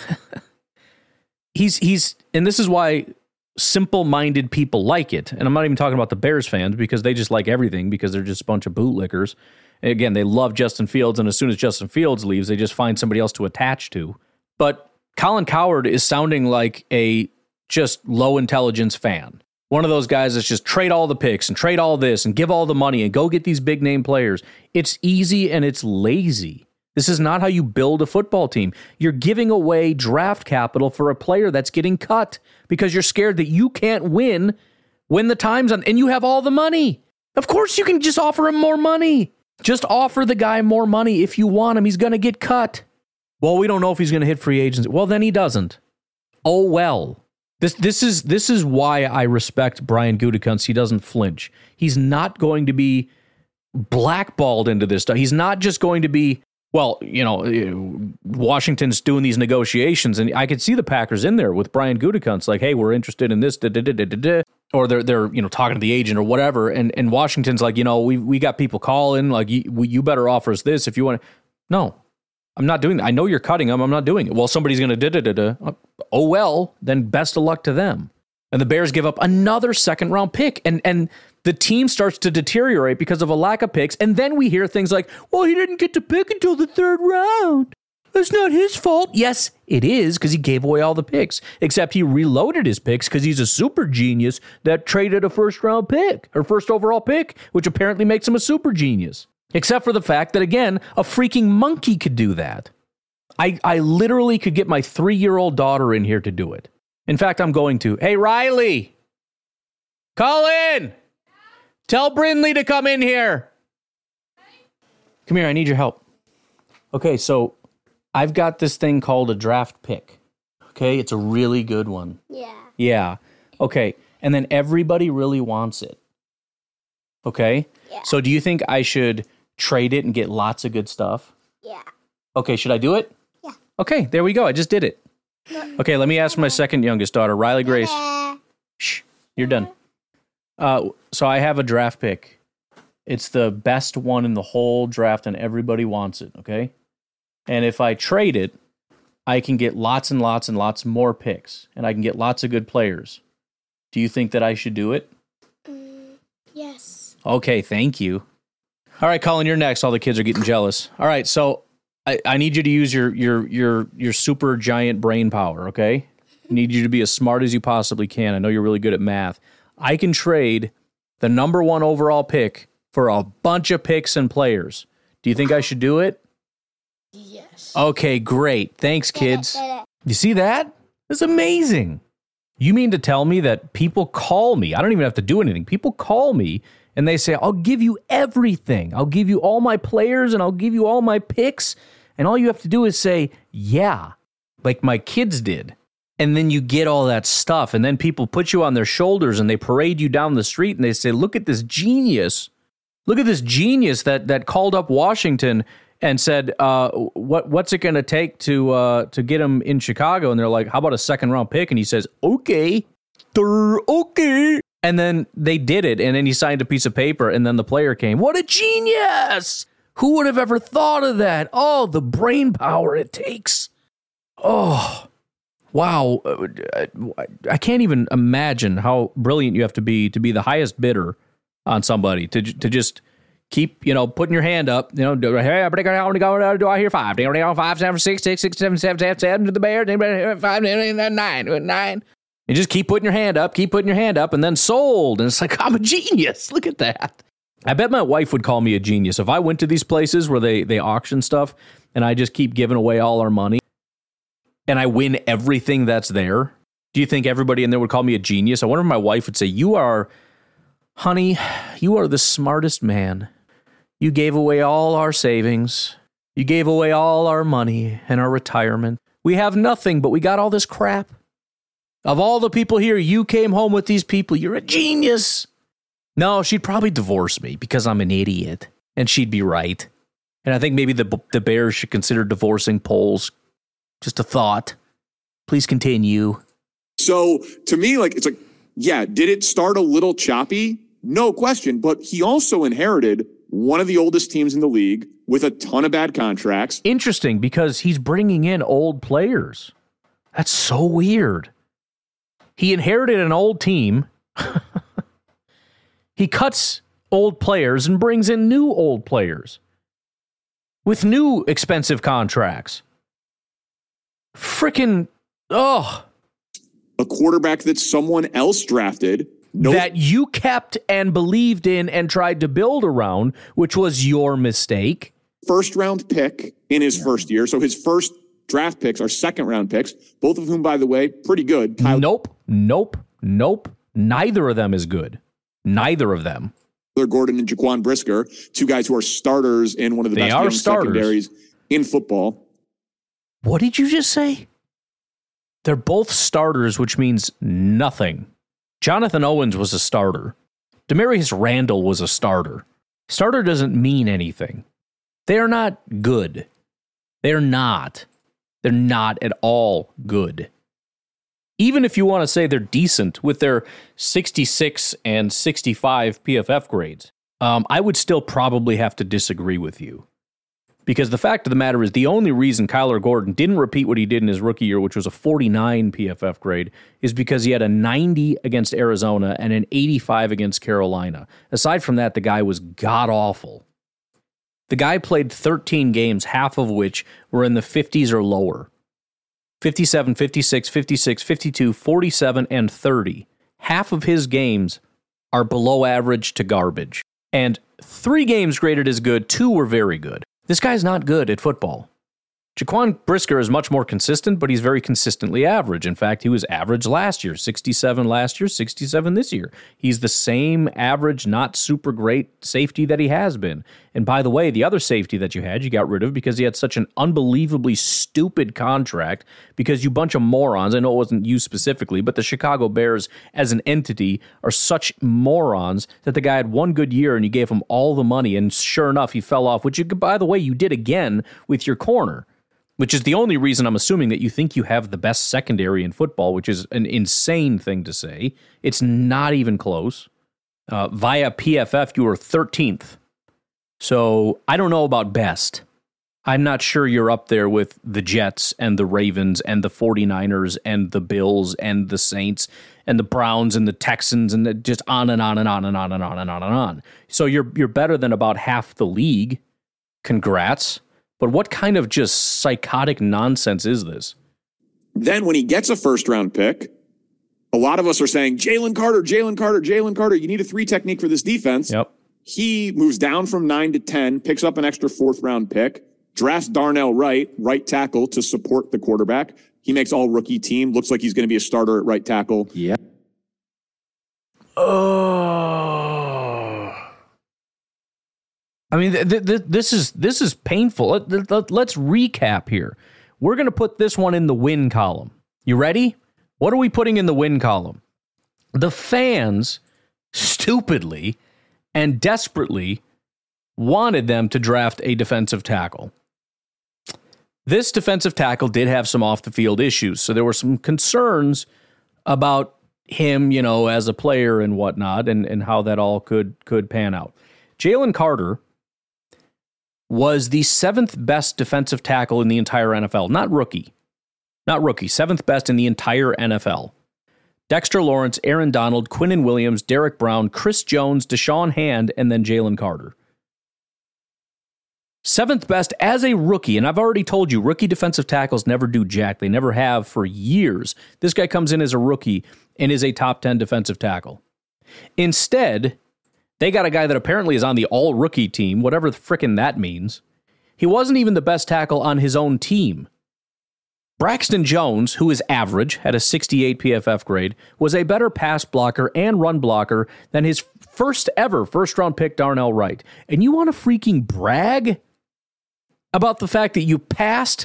Speaker 2: he's, and this is why simple-minded people like it. And I'm not even talking about the Bears fans, because they just like everything, because they're just a bunch of bootlickers. And again, they love Justin Fields, and as soon as Justin Fields leaves, they just find somebody else to attach to. But Colin Cowherd is sounding like a just low-intelligence fan. One of those guys that's just trade all the picks and trade all this and give all the money and go get these big-name players. It's easy and it's lazy. This is not how you build a football team. You're giving away draft capital for a player that's getting cut because you're scared that you can't win when the time's on, and you have all the money. Of course you can just offer him more money. Just offer the guy more money if you want him. He's going to get cut. Well, we don't know if he's going to hit free agency. Well, then he doesn't. Oh, well. This is why I respect Brian Gutekunst. He doesn't flinch. He's not going to be blackballed into this stuff. He's not just going to be, well, Washington's doing these negotiations, and I could see the Packers in there with Brian Gutekunst, like, hey, we're interested in this, or they're talking to the agent or whatever, and Washington's like, we got people calling, like, you better offer us this if you want to. No, I'm not doing that. I know you're cutting them. I'm not doing it. Well, somebody's going to Oh, well, then best of luck to them. And the Bears give up another second-round pick, and the team starts to deteriorate because of a lack of picks. And then we hear things like, well, he didn't get to pick until the third round. That's not his fault. Yes, it is, because he gave away all the picks, except he reloaded his picks because he's a super genius that traded a first-round pick, or first overall pick, which apparently makes him a super genius. Except for the fact that, again, a freaking monkey could do that. I literally could get my 3-year-old daughter in here to do it. In fact, I'm going to. Hey, Riley, call in. Tell Brindley to come in here. Come here, I need your help. Okay, so I've got this thing called a draft pick. Okay, it's a really good one. Yeah. Okay, and then everybody really wants it. Okay?
Speaker 5: Yeah.
Speaker 2: So do you think I should trade it and get lots of good stuff?
Speaker 5: Yeah.
Speaker 2: Okay, should I do it?
Speaker 5: Yeah.
Speaker 2: Okay, there we go. I just did it. Okay, let me ask my second youngest daughter, Riley Grace. Shh, you're done. So I have a draft pick. It's the best one in the whole draft, and everybody wants it, okay? And if I trade it, I can get lots and lots and lots more picks, and I can get lots of good players. Do you think that I should do it?
Speaker 5: Yes.
Speaker 2: Okay, thank you. All right, Colin, you're next. All the kids are getting jealous. All right, so I need you to use your super giant brain power, okay? I need you to be as smart as you possibly can. I know you're really good at math. I can trade the number 1 overall pick for a bunch of picks and players. Do you think I should do it?
Speaker 5: Yes.
Speaker 2: Okay, great. Thanks, kids. You see that? That's amazing. You mean to tell me that people call me? I don't even have to do anything. People call me and they say, I'll give you everything. I'll give you all my players and I'll give you all my picks. And all you have to do is say, yeah, like my kids did. And then you get all that stuff. And then people put you on their shoulders and they parade you down the street and they say, look at this genius. Look at this genius that called up Washington and said, what's it going to take to get him in Chicago? And they're like, how about a second round pick? And he says, okay. And then they did it. And then he signed a piece of paper and then the player came. What a genius. Who would have ever thought of that? Oh, the brain power it takes. Oh, wow. I can't even imagine how brilliant you have to be the highest bidder on somebody to just keep, putting your hand up, hey, how many do I hear? 5, 5, 7, 6, 6, 6, 7, 7, 7 to the Bears, 5, 9. And just keep putting your hand up, and then sold. And it's like, I'm a genius. Look at that. I bet my wife would call me a genius. If I went to these places where they auction stuff and I just keep giving away all our money and I win everything that's there, do you think everybody in there would call me a genius? I wonder if my wife would say, honey, you are the smartest man. You gave away all our savings. You gave away all our money and our retirement. We have nothing, but we got all this crap. Of all the people here, you came home with these people. You're a genius. No, she'd probably divorce me because I'm an idiot. And she'd be right. And I think maybe the Bears should consider divorcing Poles. Just a thought. Please continue.
Speaker 3: So to me, it's like, yeah, did it start a little choppy? No question. But he also inherited one of the oldest teams in the league with a ton of bad contracts.
Speaker 2: Interesting, because he's bringing in old players. That's so weird. He inherited an old team. He cuts old players and brings in new old players with new expensive contracts. Freaking, a
Speaker 3: quarterback that someone else drafted.
Speaker 2: That you kept and believed in and tried to build around, which was your mistake.
Speaker 3: First round pick in his first year. So his first draft picks are second round picks, both of whom, by the way, pretty good.
Speaker 2: Nope. Neither of them is good. Neither of them.
Speaker 3: Gordon and Jaquan Brisker, two guys who are starters in one of the best young secondaries in football.
Speaker 2: What did you just say? They're both starters, which means nothing. Jonathan Owens was a starter. Demarius Randall was a starter. Starter doesn't mean anything. They are not good. They're not. They're not at all good. Even if you want to say they're decent with their 66 and 65 PFF grades, I would still probably have to disagree with you. Because the fact of the matter is the only reason Kyler Gordon didn't repeat what he did in his rookie year, which was a 49 PFF grade, is because he had a 90 against Arizona and an 85 against Carolina. Aside from that, the guy was god-awful. The guy played 13 games, half of which were in the 50s or lower. 57, 56, 56, 52, 47, and 30. Half of his games are below average to garbage. And 3 games graded as good, 2 were very good. This guy's not good at football. Jaquan Brisker is much more consistent, but he's very consistently average. In fact, he was average last year, 67 last year, 67 this year. He's the same average, not super great safety that he has been. And by the way, the other safety that you got rid of because he had such an unbelievably stupid contract because you bunch of morons, I know it wasn't you specifically, but the Chicago Bears as an entity are such morons that the guy had one good year and you gave him all the money and sure enough, he fell off, which you, by the way, you did again with your corner. Which is the only reason I'm assuming that you think you have the best secondary in football, which is an insane thing to say. It's not even close. Via PFF, you were 13th. So I don't know about best. I'm not sure you're up there with the Jets and the Ravens and the 49ers and the Bills and the Saints and the Browns and the Texans and just on and on and on and on and on and on and on. So you're better than about half the league. Congrats. But what kind of just psychotic nonsense is this?
Speaker 3: Then when he gets a first-round pick, a lot of us are saying, Jalen Carter. You need a 3 technique for this defense.
Speaker 2: Yep.
Speaker 3: He moves down from 9 to 10, picks up an extra 4th-round pick, drafts Darnell Wright, right tackle, to support the quarterback, He makes all rookie team. Looks like he's going to be a starter at right tackle.
Speaker 4: Yeah.
Speaker 2: Oh. I mean, this is painful. Let's recap here. We're going to put this one in the win column. You ready? What are we putting in the win column? The fans stupidly and desperately wanted them to draft a defensive tackle. This defensive tackle did have some off-the-field issues, so there were some concerns about him, as a player and whatnot, and how that all could pan out. Jalen Carter was the 7th best defensive tackle in the entire NFL. Not rookie. 7th best in the entire NFL. Dexter Lawrence, Aaron Donald, Quinnen Williams, Derek Brown, Chris Jones, Deshaun Hand, and then Jalen Carter. 7th best as a rookie, and I've already told you, rookie defensive tackles never do jack. They never have for years. This guy comes in as a rookie and is a top 10 defensive tackle. Instead, they got a guy that apparently is on the all-rookie team, whatever frickin' that means. He wasn't even the best tackle on his own team. Braxton Jones, who is average, had a 68 PFF grade, was a better pass blocker and run blocker than his first-round pick, Darnell Wright. And you want to freaking brag about the fact that you passed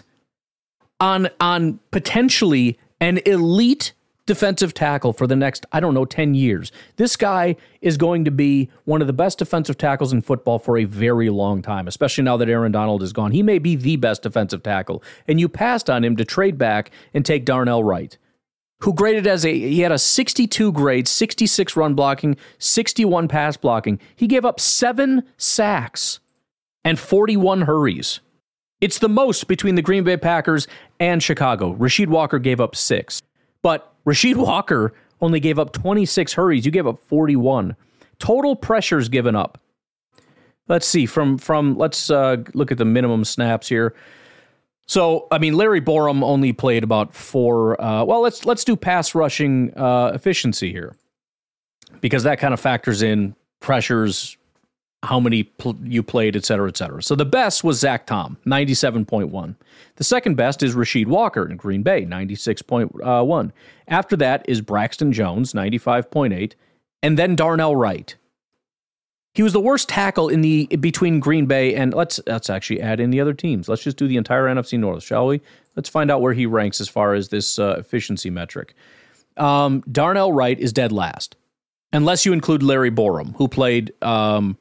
Speaker 2: on potentially an elite defensive tackle for the next, 10 years. This guy is going to be one of the best defensive tackles in football for a very long time, especially now that Aaron Donald is gone. He may be the best defensive tackle, and you passed on him to trade back and take Darnell Wright, who graded he had a 62 grade, 66 run blocking, 61 pass blocking. He gave up 7 sacks and 41 hurries. It's the most between the Green Bay Packers and Chicago. Rasheed Walker gave up 6. But Rasheed Walker only gave up 26 hurries. You gave up 41. Total pressures given up. Let's see. Let's look at the minimum snaps here. So, Larry Borum only played about 4. Let's do pass rushing efficiency here, because that kind of factors in pressures, how many you played, et cetera, et cetera. So the best was Zach Tom, 97.1. The second best is Rasheed Walker in Green Bay, 96.1. After that is Braxton Jones, 95.8, and then Darnell Wright. He was the worst tackle between Green Bay and let's actually add in the other teams. Let's just do the entire NFC North, shall we? Let's find out where he ranks as far as this efficiency metric. Darnell Wright is dead last, unless you include Larry Borum, who played 1/3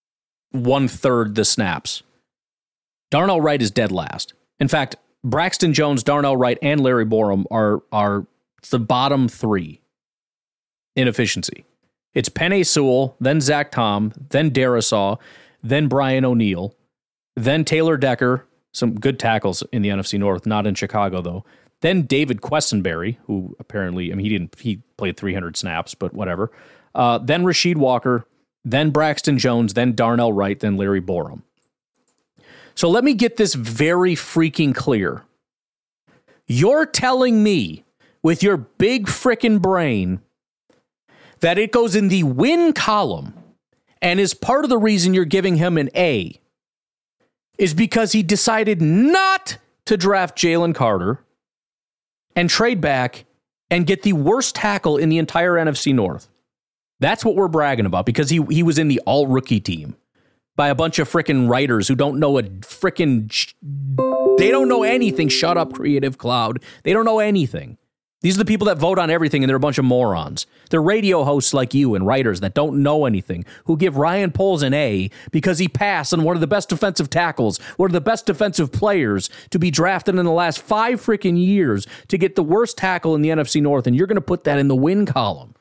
Speaker 2: the snaps. Darnell Wright is dead last. In fact, Braxton Jones, Darnell Wright, and Larry Borum are the bottom 3 in efficiency. It's Penei Sewell, then Zach Tom, then Darisaw, then Brian O'Neill, then Taylor Decker, some good tackles in the NFC North, not in Chicago though. Then David Quessenberry, who apparently, he played 300 snaps, but whatever. Then Rasheed Walker, then Braxton Jones, then Darnell Wright, then Larry Borum. So let me get this very freaking clear. You're telling me, with your big frickin' brain, that it goes in the win column and is part of the reason you're giving him an A is because he decided not to draft Jalen Carter and trade back and get the worst tackle in the entire NFC North. That's what we're bragging about, because he was in the all-rookie team by a bunch of frickin' writers who don't know they don't know anything. Shut up, Creative Cloud. They don't know anything. These are the people that vote on everything, and they're a bunch of morons. They're radio hosts like you and writers that don't know anything, who give Ryan Poles an A because he passed on one of the best defensive tackles, one of the best defensive players to be drafted in the last 5 freaking years to get the worst tackle in the NFC North, and you're going to put that in the win column.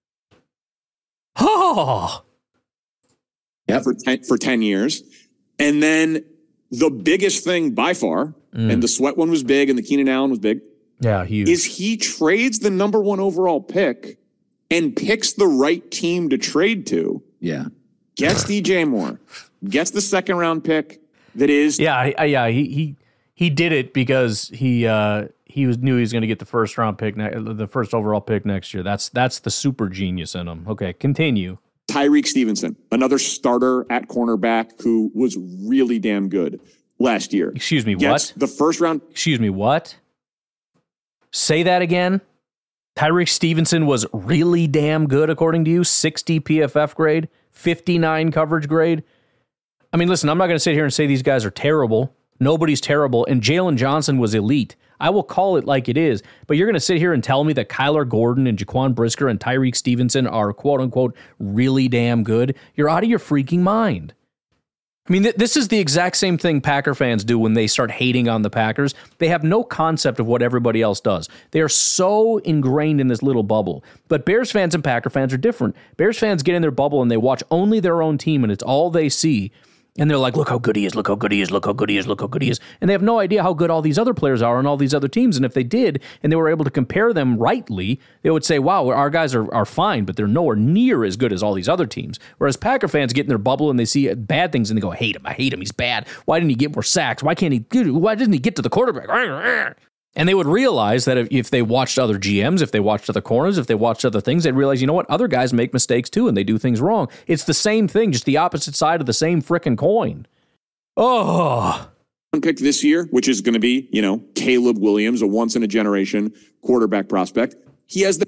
Speaker 2: Oh!
Speaker 3: Yeah, for 10 years. And then the biggest thing by far, and the Sweat one was big and the Keenan Allen was big,
Speaker 2: yeah, huge,
Speaker 3: is he trades the number 1 overall pick and picks the right team to trade to.
Speaker 4: Yeah.
Speaker 3: Gets DJ Moore, gets the 2nd round pick that is.
Speaker 2: Yeah. He did it because he knew he was going to get the 1st round pick, the 1st overall pick next year. That's the super genius in him. Okay, continue.
Speaker 3: Tyreek Stevenson, another starter at cornerback who was really damn good last year.
Speaker 2: Excuse me,
Speaker 3: gets
Speaker 2: what?
Speaker 3: The 1st round.
Speaker 2: Excuse me, what? Say that again. Tyreek Stevenson was really damn good, according to you. 60 PFF grade, 59 coverage grade. I mean, listen, I'm not going to sit here and say these guys are terrible. Nobody's terrible. And Jalen Johnson was elite. I will call it like it is. But you're going to sit here and tell me that Kyler Gordon and Jaquan Brisker and Tyreek Stevenson are, quote unquote, really damn good? You're out of your freaking mind. I mean, this is the exact same thing Packer fans do when they start hating on the Packers. They have no concept of what everybody else does. They are so ingrained in this little bubble. But Bears fans and Packer fans are different. Bears fans get in their bubble and they watch only their own team, and it's all they see. And they're like, look how good he is, look how good he is, look how good he is, look how good he is. And they have no idea how good all these other players are on all these other teams. And if they did, and they were able to compare them rightly, they would say, wow, our guys are fine, but they're nowhere near as good as all these other teams. Whereas Packer fans get in their bubble and they see bad things and they go, I hate him, he's bad. Why didn't he get more sacks? Why didn't he get to the quarterback? And they would realize that if they watched other GMs, if they watched other corners, if they watched other things, they'd realize, you know what, other guys make mistakes too, and they do things wrong. It's the same thing, just the opposite side of the same frickin' coin. Oh.
Speaker 3: Pick this year, which is going to be, Caleb Williams, a once-in-a-generation quarterback prospect. He has the...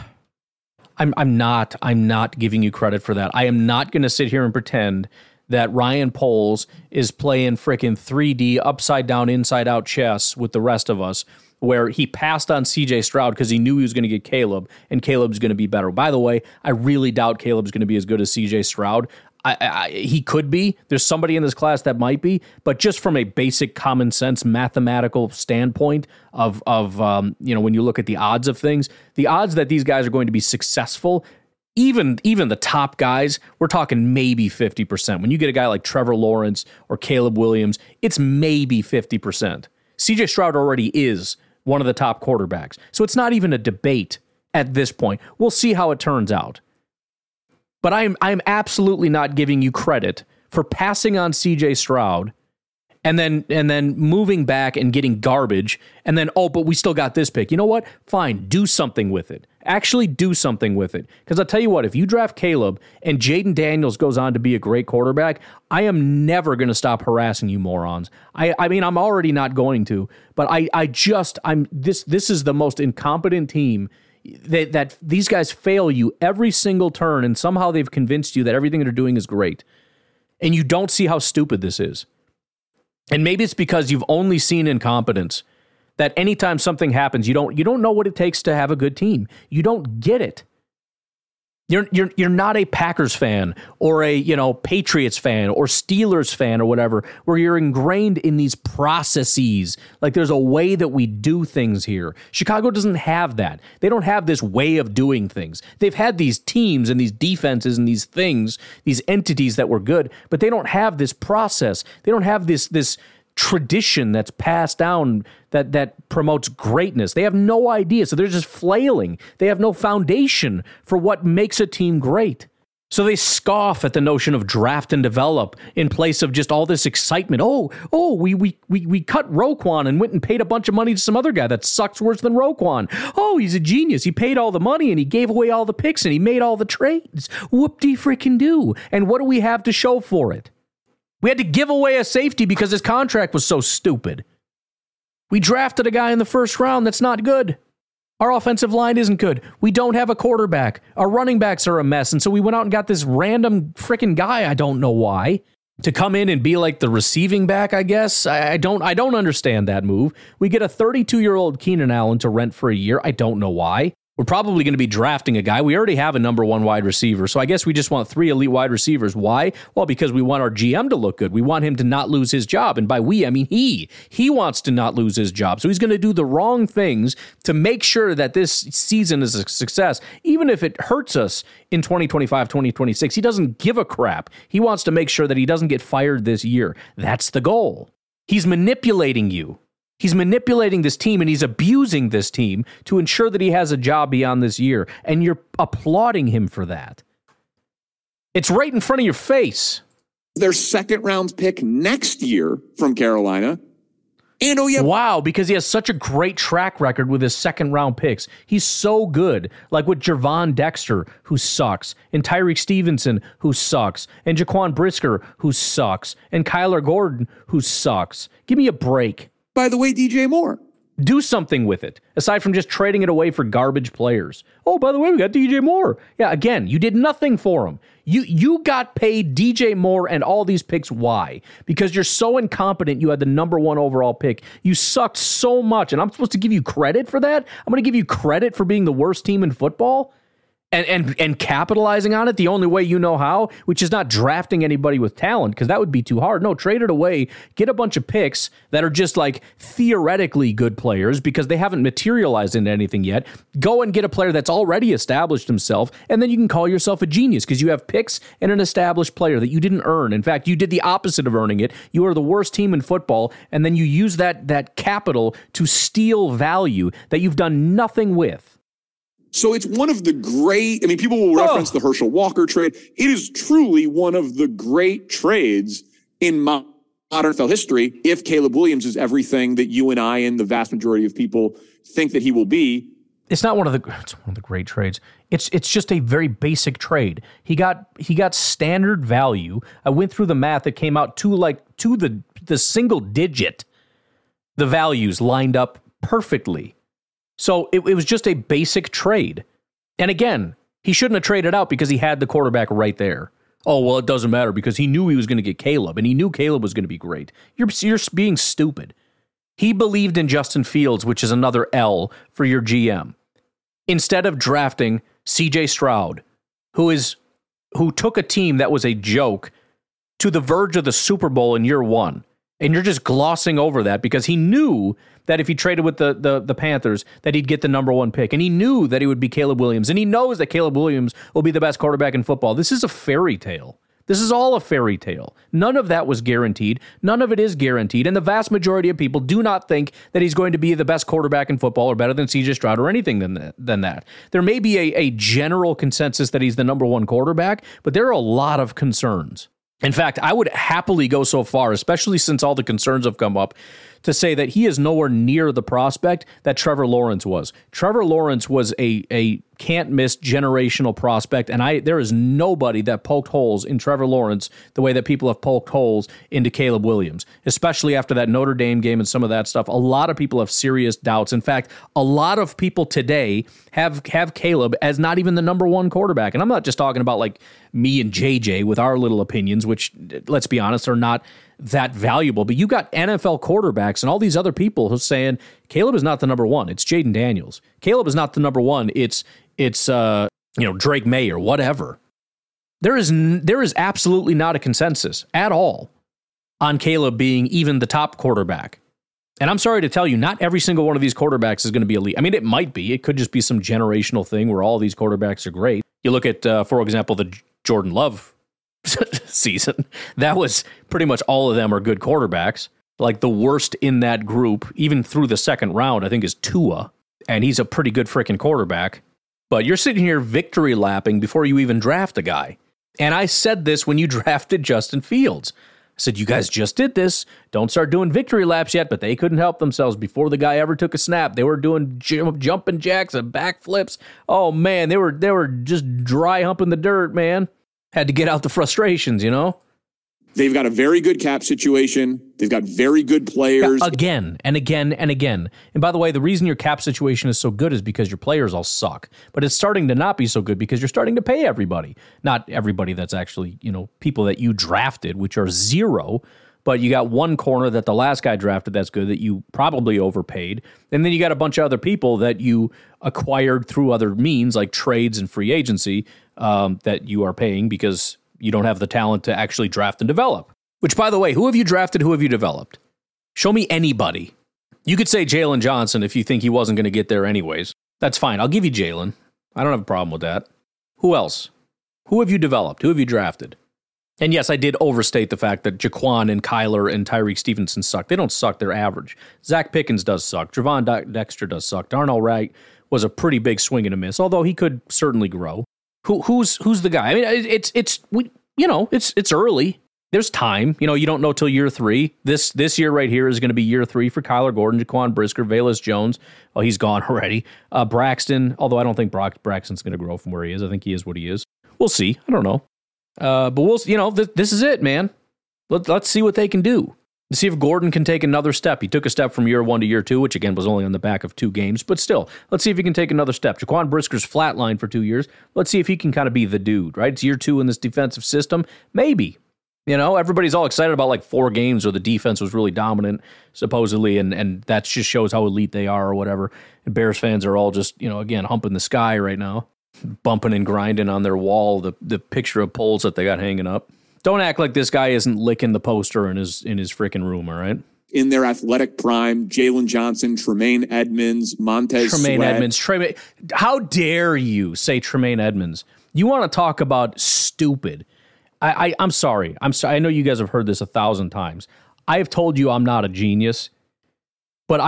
Speaker 2: I'm not giving you credit for that. I am not going to sit here and pretend that Ryan Poles is playing frickin' 3D upside down, inside out chess with the rest of us, where he passed on CJ Stroud because he knew he was going to get Caleb, and Caleb's going to be better. By the way, I really doubt Caleb's going to be as good as CJ Stroud. He could be. There's somebody in this class that might be, but just from a basic common sense mathematical standpoint of when you look at the odds of things, the odds that these guys are going to be successful, even the top guys, we're talking maybe 50%. When you get a guy like Trevor Lawrence or Caleb Williams, it's maybe 50%. CJ Stroud already is one of the top quarterbacks. So it's not even a debate at this point. We'll see how it turns out. But I'm absolutely not giving you credit for passing on CJ Stroud and then moving back and getting garbage, and then, but we still got this pick. You know what? Fine, do something with it. Actually do something with it. Because I'll tell you what, if you draft Caleb and Jaden Daniels goes on to be a great quarterback, I am never going to stop harassing you morons. I mean, I'm already not going to, but this is the most incompetent team that these guys fail you every single turn, and somehow they've convinced you that everything they're doing is great. And you don't see how stupid this is. And maybe it's because you've only seen incompetence, that anytime something happens, you don't know what it takes to have a good team. You don't get it. You're not a Packers fan or a Patriots fan or Steelers fan or whatever, where you're ingrained in these processes. Like there's a way that we do things here. Chicago doesn't have that. They don't have this way of doing things. They've had these teams and these defenses and these things, these entities that were good, but they don't have this process. They don't have this tradition that's passed down that promotes greatness. They have no idea, so they're just flailing. They have no foundation for what makes a team great. So they scoff at the notion of draft and develop in place of just all this excitement. We cut Roquan and went and paid a bunch of money to some other guy that sucks worse than Roquan. Oh, he's a genius. He paid all the money and he gave away all the picks and he made all the trades. Whoop-de-frickin-do. And what do we have to show for it? We had to give away a safety because his contract was so stupid. We drafted a guy in the first round that's not good. Our offensive line isn't good. We don't have a quarterback. Our running backs are a mess. And so we went out and got this random freaking guy, I don't know why, to come in and be like the receiving back, I guess. I don't understand that move. We get a 32-year-old Keenan Allen to rent for a year. I don't know why. We're probably going to be drafting a guy. We already have a number one wide receiver, so I guess we just want 3 elite wide receivers. Why? Well, because we want our GM to look good. We want him to not lose his job, and by we, I mean he. He wants to not lose his job, so he's going to do the wrong things to make sure that this season is a success, even if it hurts us in 2025, 2026. He doesn't give a crap. He wants to make sure that he doesn't get fired this year. That's the goal. He's manipulating you. He's manipulating this team and he's abusing this team to ensure that he has a job beyond this year. And you're applauding him for that. It's right in front of your face.
Speaker 3: Their second round pick next year from Carolina. And
Speaker 2: wow, because he has such a great track record with his second round picks. He's so good, like with Gervon Dexter, who sucks, and Tyreek Stevenson, who sucks, and Jaquan Brisker, who sucks, and Kyler Gordon, who sucks. Give me a break.
Speaker 3: By the way, DJ Moore.
Speaker 2: Do something with it, aside from just trading it away for garbage players. Oh, by the way, we got DJ Moore. Yeah, again, you did nothing for him. You got paid DJ Moore and all these picks. Why? Because you're so incompetent. You had the number 1 overall pick. You sucked so much, and I'm supposed to give you credit for that? I'm going to give you credit for being the worst team in football? And capitalizing on it the only way you know how, which is not drafting anybody with talent, because that would be too hard. No, trade it away, get a bunch of picks that are just like theoretically good players because they haven't materialized into anything yet. Go and get a player that's already established himself, and then you can call yourself a genius because you have picks and an established player that you didn't earn. In fact, you did the opposite of earning it. You are the worst team in football, and then you use that capital to steal value that you've done nothing with.
Speaker 3: So it's one of the great, people will reference the Herschel Walker trade. It is truly one of the great trades in modern NFL history if Caleb Williams is everything that you and I and the vast majority of people think that he will be.
Speaker 2: It's one of the great trades. It's just a very basic trade. He got standard value. I went through the math. It came out to the single digit. The values lined up perfectly. So it was just a basic trade. And again, he shouldn't have traded out because he had the quarterback right there. Oh, well, it doesn't matter because he knew he was going to get Caleb, and he knew Caleb was going to be great. You're being stupid. He believed in Justin Fields, which is another L for your GM. Instead of drafting C.J. Stroud, who took a team that was a joke to the verge of the Super Bowl in year 1. And you're just glossing over that because he knew that if he traded with the Panthers, that he'd get the number 1 pick. And he knew that it would be Caleb Williams. And he knows that Caleb Williams will be the best quarterback in football. This is a fairy tale. This is all a fairy tale. None of that was guaranteed. None of it is guaranteed. And the vast majority of people do not think that he's going to be the best quarterback in football or better than C.J. Stroud or anything than that. There may be a general consensus that he's the number 1 quarterback, but there are a lot of concerns. In fact, I would happily go so far, especially since all the concerns have come up, to say that he is nowhere near the prospect that Trevor Lawrence was. Trevor Lawrence was a can't-miss generational prospect, and there is nobody that poked holes in Trevor Lawrence the way that people have poked holes into Caleb Williams, especially after that Notre Dame game and some of that stuff. A lot of people have serious doubts. In fact, a lot of people today have Caleb as not even the number 1 quarterback. And I'm not just talking about like me and JJ with our little opinions, which, let's be honest, are not that valuable. But you got NFL quarterbacks and all these other people who's saying Caleb is not the number 1. It's Jaden Daniels. Caleb is not the number 1. It's Drake May or whatever. There is absolutely not a consensus at all on Caleb being even the top quarterback. And I'm sorry to tell you, not every single one of these quarterbacks is going to be elite. It might be. It could just be some generational thing where all these quarterbacks are great. You look at, for example, the Jordan Love season. That was pretty much all of them are good quarterbacks. Like the worst in that group, even through the second round, I think is Tua. And he's a pretty good freaking quarterback. But you're sitting here victory lapping before you even draft a guy. And I said this when you drafted Justin Fields. I said, you guys just did this. Don't start doing victory laps yet. But they couldn't help themselves. Before the guy ever took a snap, they were doing jumping jacks and backflips. Oh, man, they were just dry humping the dirt, man. Had to get out the frustrations, you know?
Speaker 3: They've got a very good cap situation. They've got very good players.
Speaker 2: Yeah, again and again and again. And by the way, the reason your cap situation is so good is because your players all suck. But it's starting to not be so good because you're starting to pay everybody. Not everybody that's actually, people that you drafted, which are 0. But you got one corner that the last guy drafted that's good that you probably overpaid. And then you got a bunch of other people that you acquired through other means like trades and free agency that you are paying because you don't have the talent to actually draft and develop. Which, by the way, who have you drafted? Who have you developed? Show me anybody. You could say Jalen Johnson if you think he wasn't going to get there anyways. That's fine. I'll give you Jalen. I don't have a problem with that. Who else? Who have you developed? Who have you drafted? And yes, I did overstate the fact that Jaquan and Kyler and Tyreek Stevenson suck. They don't suck. They're average. Zach Pickens does suck. Javon Dexter does suck. Darnell Wright was a pretty big swing and a miss, although he could certainly grow. Who's the guy? I mean, it's early. There's time. You don't know till year 3. This year right here is going to be year 3 for Kyler Gordon, Jaquan Brisker, Velus Jones. Oh, he's gone already. Braxton, although I don't think Braxton's going to grow from where he is. I think he is what he is. We'll see. I don't know. But this is it, man. Let's see what they can do. to see if Gordon can take another step. He took a step from year 1 to year 2, which again was only on the back of 2 games, but still, let's see if he can take another step. Jaquan Brisker's flatlined for 2 years. Let's see if he can kind of be the dude, right? It's year 2 in this defensive system. Maybe. You know, everybody's all excited about like 4 games where the defense was really dominant, supposedly, and that just shows how elite they are or whatever. And Bears fans are all just, you know, again, humping the sky right now, bumping and grinding on their wall, the picture of Poles that they got hanging up. Don't act like this guy isn't licking the poster in his freaking room, all right?
Speaker 3: In their athletic prime, Jalen Johnson, Tremaine Edmonds, Montez Sweat.
Speaker 2: How dare you say Tremaine Edmonds? You want to talk about stupid. I'm sorry. I know you guys have heard this 1,000 times. I have told you I'm not a genius, but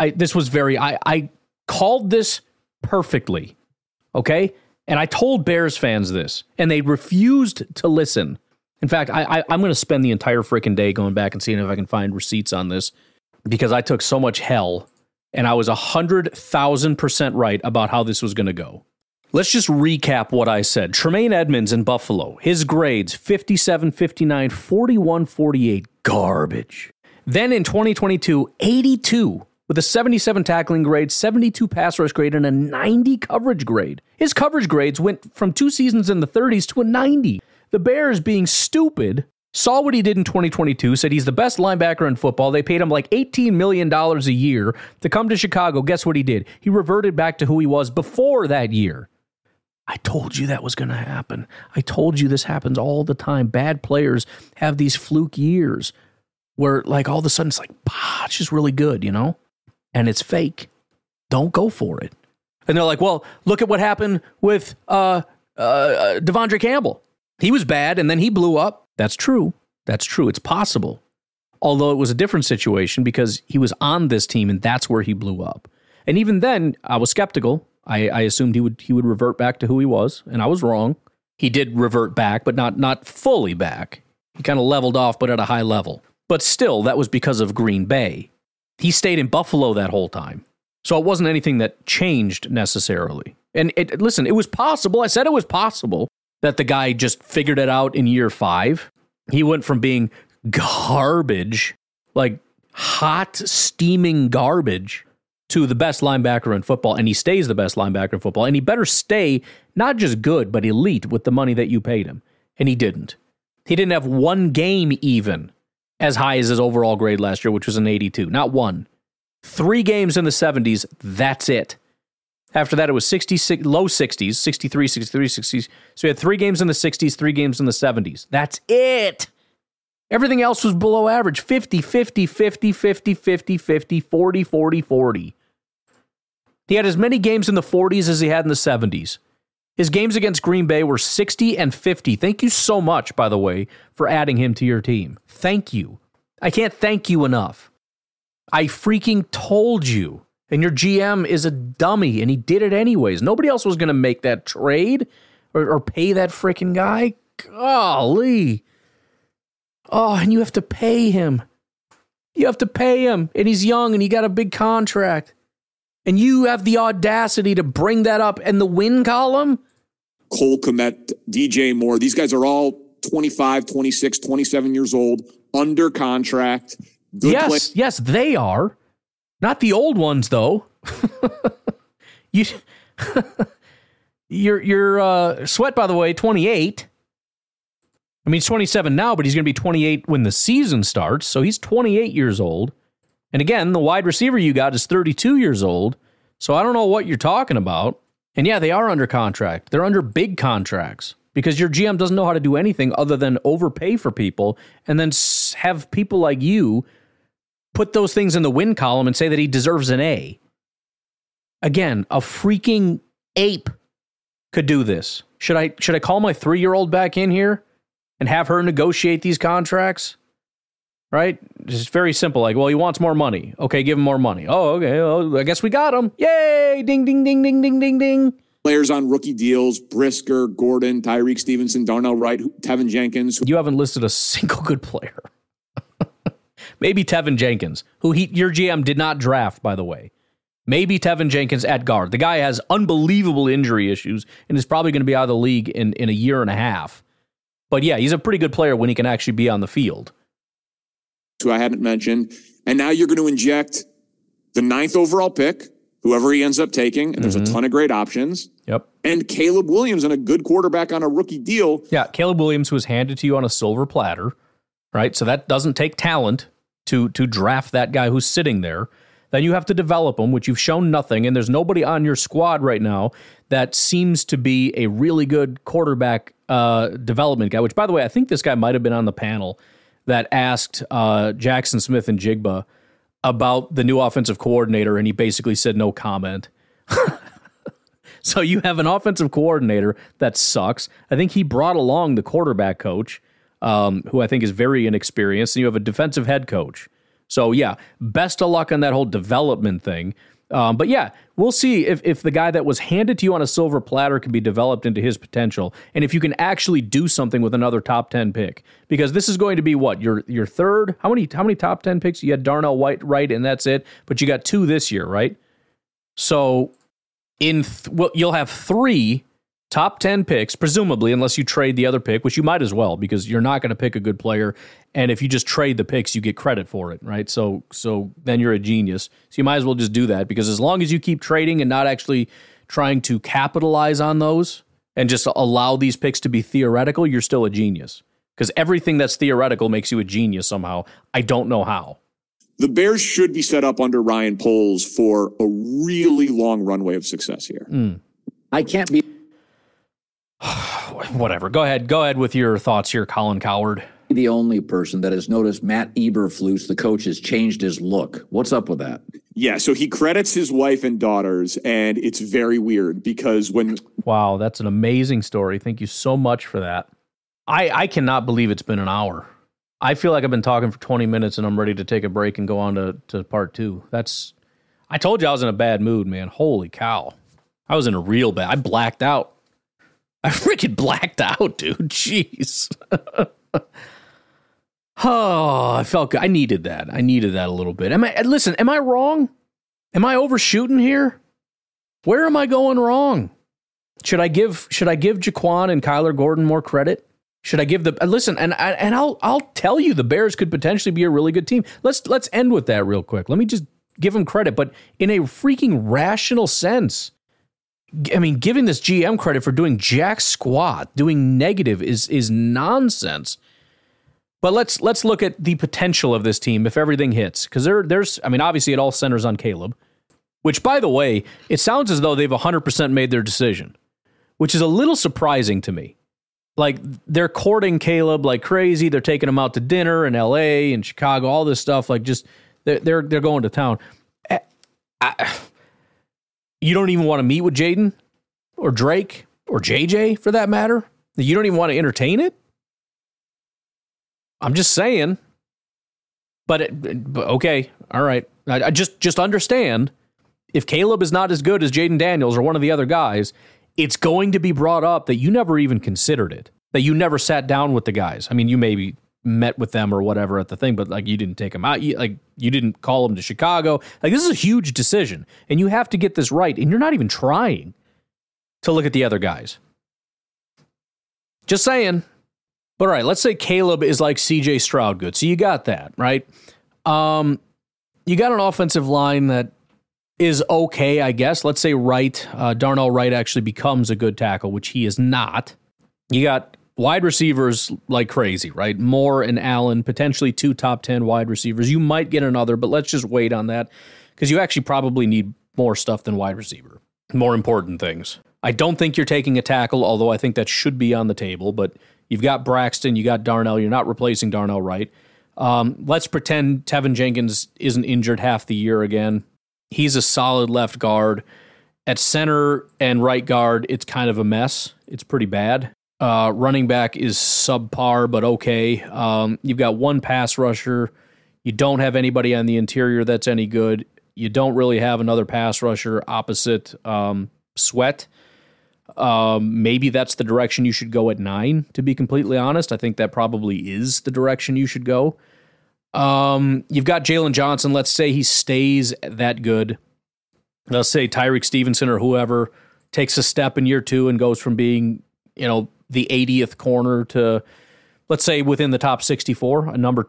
Speaker 2: I called this perfectly, okay? And I told Bears fans this, and they refused to listen. In fact, I'm going to spend the entire freaking day going back and seeing if I can find receipts on this, because I took so much hell, and I was 100,000% right about how this was going to go. Let's just recap what I said. Tremaine Edmonds in Buffalo, his grades, 57, 59, 41, 48, garbage. Then in 2022, 82 with a 77 tackling grade, 72 pass rush grade, and a 90 coverage grade. His coverage grades went from 2 seasons in the 30s to a 90. The Bears, being stupid, saw what he did in 2022, said he's the best linebacker in football. They paid him like $18 million a year to come to Chicago. Guess what he did? He reverted back to who he was before that year. I told you that was going to happen. I told you this happens all the time. Bad players have these fluke years where, like, all of a sudden it's like, it's just really good, you know? And it's fake. Don't go for it. And they're like, well, look at what happened with Devondre Campbell. He was bad, and then he blew up. That's true. That's true. It's possible. Although it was a different situation because he was on this team, and that's where he blew up. And even then, I was skeptical. I assumed he would revert back to who he was, and I was wrong. He did revert back, but not fully back. He kind of leveled off, but at a high level. But still, that was because of Green Bay. He stayed in Buffalo that whole time. So it wasn't anything that changed necessarily. And listen, it was possible. I said it was possible that the guy just figured it out in year 5. He went from being garbage, like hot, steaming garbage, to the best linebacker in football, and he stays the best linebacker in football, and he better stay not just good, but elite with the money that you paid him. And he didn't. He didn't have one game even as high as his overall grade last year, which was an 82. Not one. 3 games in the 70s, that's it. After that, it was 66, low 60s, 63, 63, 60s. So he had 3 games in the 60s, 3 games in the 70s. That's it. Everything else was below average. 50, 50, 50, 50, 50, 50, 40, 40, 40. He had as many games in the 40s as he had in the 70s. His games against Green Bay were 60 and 50. Thank you so much, by the way, for adding him to your team. Thank you. I can't thank you enough. I freaking told you. And your GM is a dummy, and he did it anyways. Nobody else was going to make that trade or pay that freaking guy. Golly. Oh, and you have to pay him. You have to pay him, and he's young, and he got a big contract. And you have the audacity to bring that up in the win column?
Speaker 3: Cole Kmet, DJ Moore, these guys are all 25, 26, 27 years old, under contract.
Speaker 2: Yes, they are. Not the old ones, though. Your Sweat, by the way, 28. I mean, he's 27 now, but he's going to be 28 when the season starts. So he's 28 years old. And again, the wide receiver you got is 32 years old. So I don't know what you're talking about. And yeah, they are under contract. They're under big contracts because your GM doesn't know how to do anything other than overpay for people and then have people like you put those things in the win column and say that he deserves an A. Again, a freaking ape could do this. Should I call my 3-year-old back in here and have her negotiate these contracts? Right? It's very simple. Like, well, he wants more money. Okay, give him more money. Oh, okay. Oh, I guess we got him. Yay! Ding, ding, ding, ding, ding, ding, ding.
Speaker 3: Players on rookie deals: Brisker, Gordon, Tyreek Stevenson, Darnell Wright, Tevin Jenkins.
Speaker 2: You haven't listed a single good player. Maybe Tevin Jenkins, who your GM did not draft, by the way. Maybe Tevin Jenkins at guard. The guy has unbelievable injury issues and is probably going to be out of the league in a year and a half. But yeah, he's a pretty good player when he can actually be on the field.
Speaker 3: who I hadn't mentioned. And now you're going to inject the 9th overall pick, whoever he ends up taking, and there's a ton of great options.
Speaker 2: Yep.
Speaker 3: And Caleb Williams and a good quarterback on a rookie deal.
Speaker 2: Yeah, Caleb Williams was handed to you on a silver platter, right? So that doesn't take talent to draft that guy who's sitting there. Then you have to develop him, which you've shown nothing, and there's nobody on your squad right now that seems to be a really good quarterback development guy, which, by the way, I think this guy might have been on the panel that asked Jackson Smith and Jigba about the new offensive coordinator, and he basically said no comment. So you have an offensive coordinator that sucks. I think he brought along the quarterback coach, who I think is very inexperienced, and you have a defensive head coach. So, yeah, best of luck on that whole development thing. But, yeah, we'll see if the guy that was handed to you on a silver platter can be developed into his potential, and if you can actually do something with another top 10 pick. Because this is going to be, what, your third? How many top 10 picks? You had Darnell Wright, and that's it. But you got 2 this year, right? So you'll have 3 top 10 picks, presumably, unless you trade the other pick, which you might as well, because you're not going to pick a good player. And if you just trade the picks, you get credit for it, right? So then you're a genius. So you might as well just do that, because as long as you keep trading and not actually trying to capitalize on those and just allow these picks to be theoretical, you're still a genius. Because everything that's theoretical makes you a genius somehow. I don't know how.
Speaker 3: The Bears should be set up under Ryan Poles for a really long runway of success here.
Speaker 4: I can't be...
Speaker 2: Whatever. Go ahead with your thoughts here, Colin Cowherd.
Speaker 4: The only person that has noticed Matt Eberflus, the coach, has changed his look. What's up with that?
Speaker 3: Yeah, so he credits his wife and daughters, and it's very weird because when...
Speaker 2: Wow, that's an amazing story. Thank you so much for that. I cannot believe it's been an hour. I feel like I've been talking for 20 minutes, and I'm ready to take a break and go on to part 2. I told you I was in a bad mood, man. Holy cow. I was in a real bad... I blacked out. I freaking blacked out, dude. Jeez. Oh, I felt good. I needed that. I needed that a little bit. Am I wrong? Am I overshooting here? Where am I going wrong? Should I give Jaquan and Kyler Gordon more credit? Should I give listen, and I'll tell you the Bears could potentially be a really good team. Let's end with that real quick. Let me just give them credit, but in a freaking rational sense. I mean, giving this GM credit for doing jack squat, doing negative is nonsense. But let's look at the potential of this team if everything hits. Because there's, I mean, obviously it all centers on Caleb, which, by the way, it sounds as though they've 100% made their decision, which is a little surprising to me. Like, they're courting Caleb like crazy. They're taking him out to dinner in LA and Chicago, all this stuff. Like, just they're going to town. You don't even want to meet with Jaden or Drake or JJ for that matter? You don't even want to entertain it? I'm just saying. But okay, all right. I just understand if Caleb is not as good as Jaden Daniels or one of the other guys, it's going to be brought up that you never even considered it, that you never sat down with the guys. I mean, you maybe met with them or whatever at the thing, but like you didn't take them out. You didn't call them to Chicago. Like, this is a huge decision, and you have to get this right, and you're not even trying to look at the other guys. Just saying. But all right, let's say Caleb is like CJ Stroud good. So you got that, right? You got an offensive line that is okay, I guess. Let's say Darnell Wright actually becomes a good tackle, which he is not. You got wide receivers like crazy, right? Moore and Allen, potentially 2 top 10 wide receivers. You might get another, but let's just wait on that because you actually probably need more stuff than wide receiver. More important things. I don't think you're taking a tackle, although I think that should be on the table, but you've got Braxton, you got Darnell. You're not replacing Darnell Wright. Let's pretend Tevin Jenkins isn't injured half the year again. He's a solid left guard. At center and right guard, it's kind of a mess. It's pretty bad. Running back is subpar, but okay. You've got 1 pass rusher. You don't have anybody on the interior that's any good. You don't really have another pass rusher opposite Sweat. Maybe that's the direction you should go at 9, to be completely honest. I think that probably is the direction you should go. You've got Jalen Johnson. Let's say he stays that good. Let's say Tyreek Stevenson or whoever takes a step in year 2 and goes from being, the 80th corner to, let's say, within the top 64, a number 2.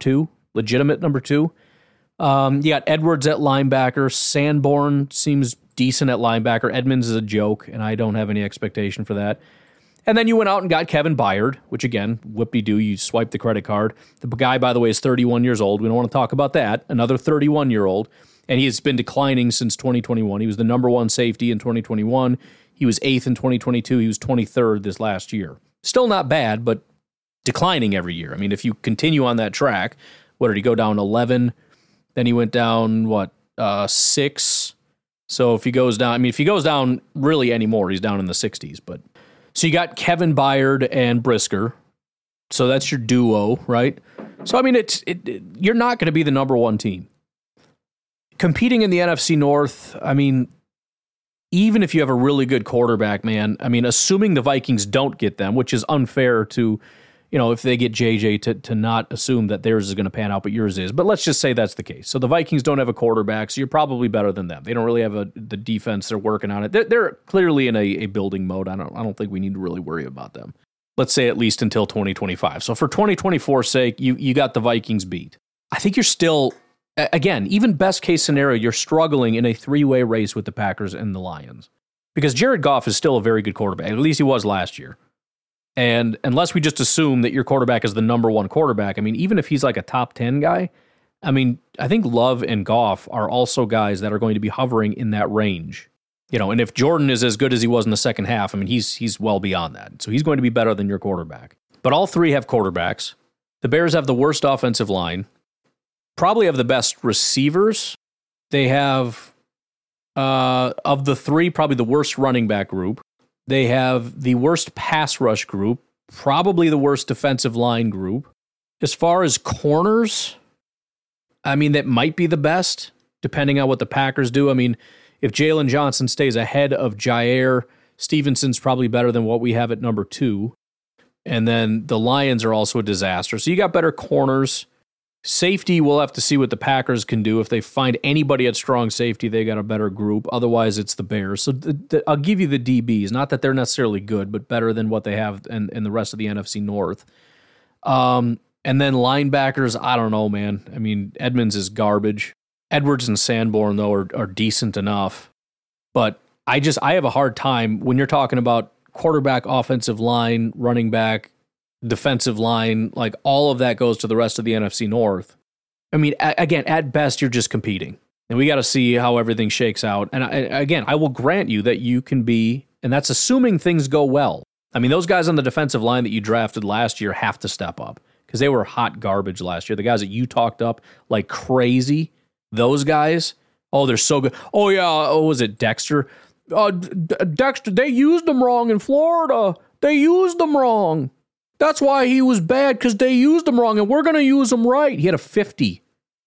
Speaker 2: legitimate number 2. You got Edwards at linebacker. Sanborn seems decent at linebacker. Edmonds is a joke, and I don't have any expectation for that. And then you went out and got Kevin Byard, which again, whoop-de-doo, you swipe the credit card. The guy, by the way, is 31 years old. We don't want to talk about that. Another 31-year-old. And he has been declining since 2021. He was the number 1 safety in 2021. He was 8th in 2022. He was 23rd this last year. Still not bad, but declining every year. I mean, if you continue on that track, what did he go down 11? Then he went down, 6? So if he goes down really anymore, he's down in the 60s. But so you got Kevin Byard and Brisker. So that's your duo, right? So, I mean, you're not going to be the number 1 team. Competing in the NFC North, I mean, even if you have a really good quarterback, man, I mean, assuming the Vikings don't get them, which is unfair to, if they get JJ to not assume that theirs is going to pan out, but yours is. But let's just say that's the case. So the Vikings don't have a quarterback, so you're probably better than them. They don't really have the defense. They're working on it. They're clearly in a building mode. I don't think we need to really worry about them. Let's say at least until 2025. So for 2024's sake, you got the Vikings beat. I think you're still, again, even best case scenario, you're struggling in a 3-way race with the Packers and the Lions. Because Jared Goff is still a very good quarterback. At least he was last year. And unless we just assume that your quarterback is the number 1 quarterback, I mean, even if he's like a top 10 guy, I mean, I think Love and Goff are also guys that are going to be hovering in that range. And if Jordan is as good as he was in the second half, I mean, he's well beyond that. So he's going to be better than your quarterback. But all 3 have quarterbacks. The Bears have the worst offensive line, probably have the best receivers. They have, of the 3, probably the worst running back group. They have the worst pass rush group, probably the worst defensive line group. As far as corners, I mean, that might be the best, depending on what the Packers do. I mean, if Jalen Johnson stays ahead of Jair, Stevenson's probably better than what we have at number 2. And then the Lions are also a disaster. So you got better corners. Safety, we'll have to see what the Packers can do. If they find anybody at strong safety, they got a better group. Otherwise, it's the Bears. So I'll give you the DBs. Not that they're necessarily good, but better than what they have in the rest of the NFC North. And then linebackers, I don't know, man. I mean, Edmonds is garbage. Edwards and Sanborn, though, are decent enough. But I have a hard time when you're talking about quarterback, offensive line, running back, defensive line, like all of that goes to the rest of the NFC North. I mean, again, at best, you're just competing. And we got to see how everything shakes out. And again, I will grant you that you can be, and that's assuming things go well. I mean, those guys on the defensive line that you drafted last year have to step up because they were hot garbage last year. The guys that you talked up like crazy, those guys, oh, they're so good. Oh, yeah, was it Dexter? Dexter, they used them wrong in Florida. They used them wrong. That's why he was bad, because they used him wrong, and we're going to use him right. He had a 50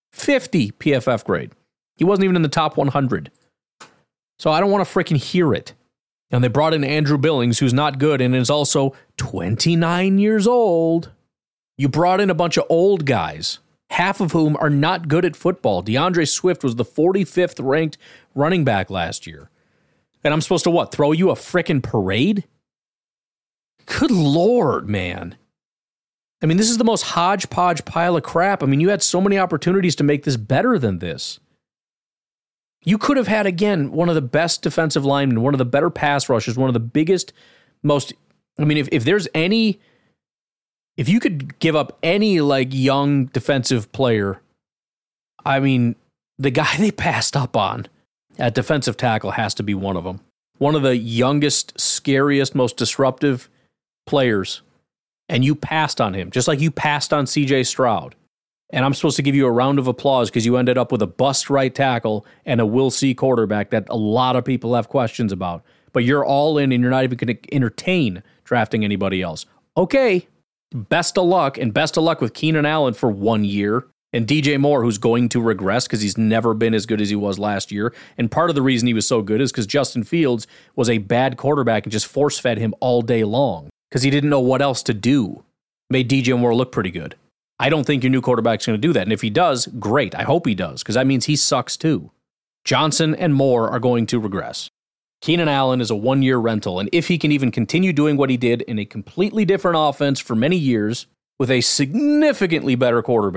Speaker 2: PFF grade. He wasn't even in the top 100. So I don't want to freaking hear it. And they brought in Andrew Billings, who's not good, and is also 29 years old. You brought in a bunch of old guys, half of whom are not good at football. DeAndre Swift was the 45th ranked running back last year. And I'm supposed to, throw you a freaking parade? Good Lord, man. I mean, this is the most hodgepodge pile of crap. I mean, you had so many opportunities to make this better than this. You could have had, again, one of the best defensive linemen, one of the better pass rushers, one of the biggest, most, I mean, if there's any, if you could give up any, like, young defensive player, I mean, the guy they passed up on at defensive tackle has to be one of them. One of the youngest, scariest, most disruptive players, and you passed on him, just like you passed on C.J. Stroud. And I'm supposed to give you a round of applause because you ended up with a bust right tackle and a Will C quarterback that a lot of people have questions about. But you're all in, and you're not even going to entertain drafting anybody else. Okay, best of luck, and best of luck with Keenan Allen for 1 year, and DJ Moore, who's going to regress because he's never been as good as he was last year. And part of the reason he was so good is because Justin Fields was a bad quarterback and just force-fed him all day long because he didn't know what else to do. Made DJ Moore look pretty good. I don't think your new quarterback's going to do that. And if he does, great. I hope he does, because that means he sucks too. Johnson and Moore are going to regress. Keenan Allen is a 1-year rental, and if he can even continue doing what he did in a completely different offense for many years with a significantly better quarterback,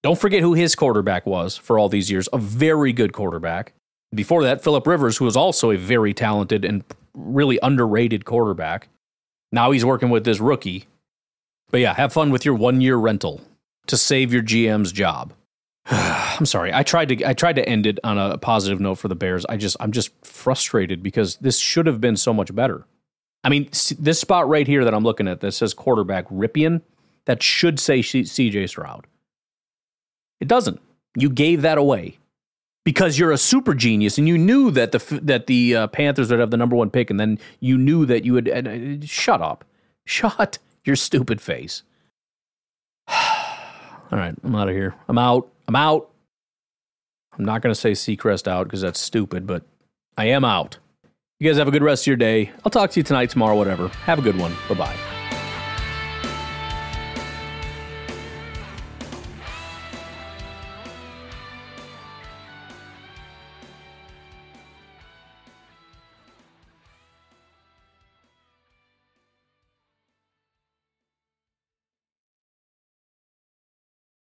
Speaker 2: Don't forget who his quarterback was for all these years. A very good quarterback. Before that, Phillip Rivers, who was also a very talented and really underrated quarterback. Now he's working with this rookie. But yeah, have fun with your 1-year rental to save your GM's job. I'm sorry. I tried to end it on a positive note for the Bears. I'm just frustrated because this should have been so much better. I mean, this spot right here that I'm looking at that says quarterback Ripien, that should say CJ Stroud. It doesn't. You gave that away because you're a super genius, and you knew that the Panthers would have the number 1 pick, and then you knew that you would. Shut up. Shut your stupid face. All right, I'm out of here. I'm out. I'm not going to say Seacrest out because that's stupid, but I am out. You guys have a good rest of your day. I'll talk to you tonight, tomorrow, whatever. Have a good one. Bye-bye.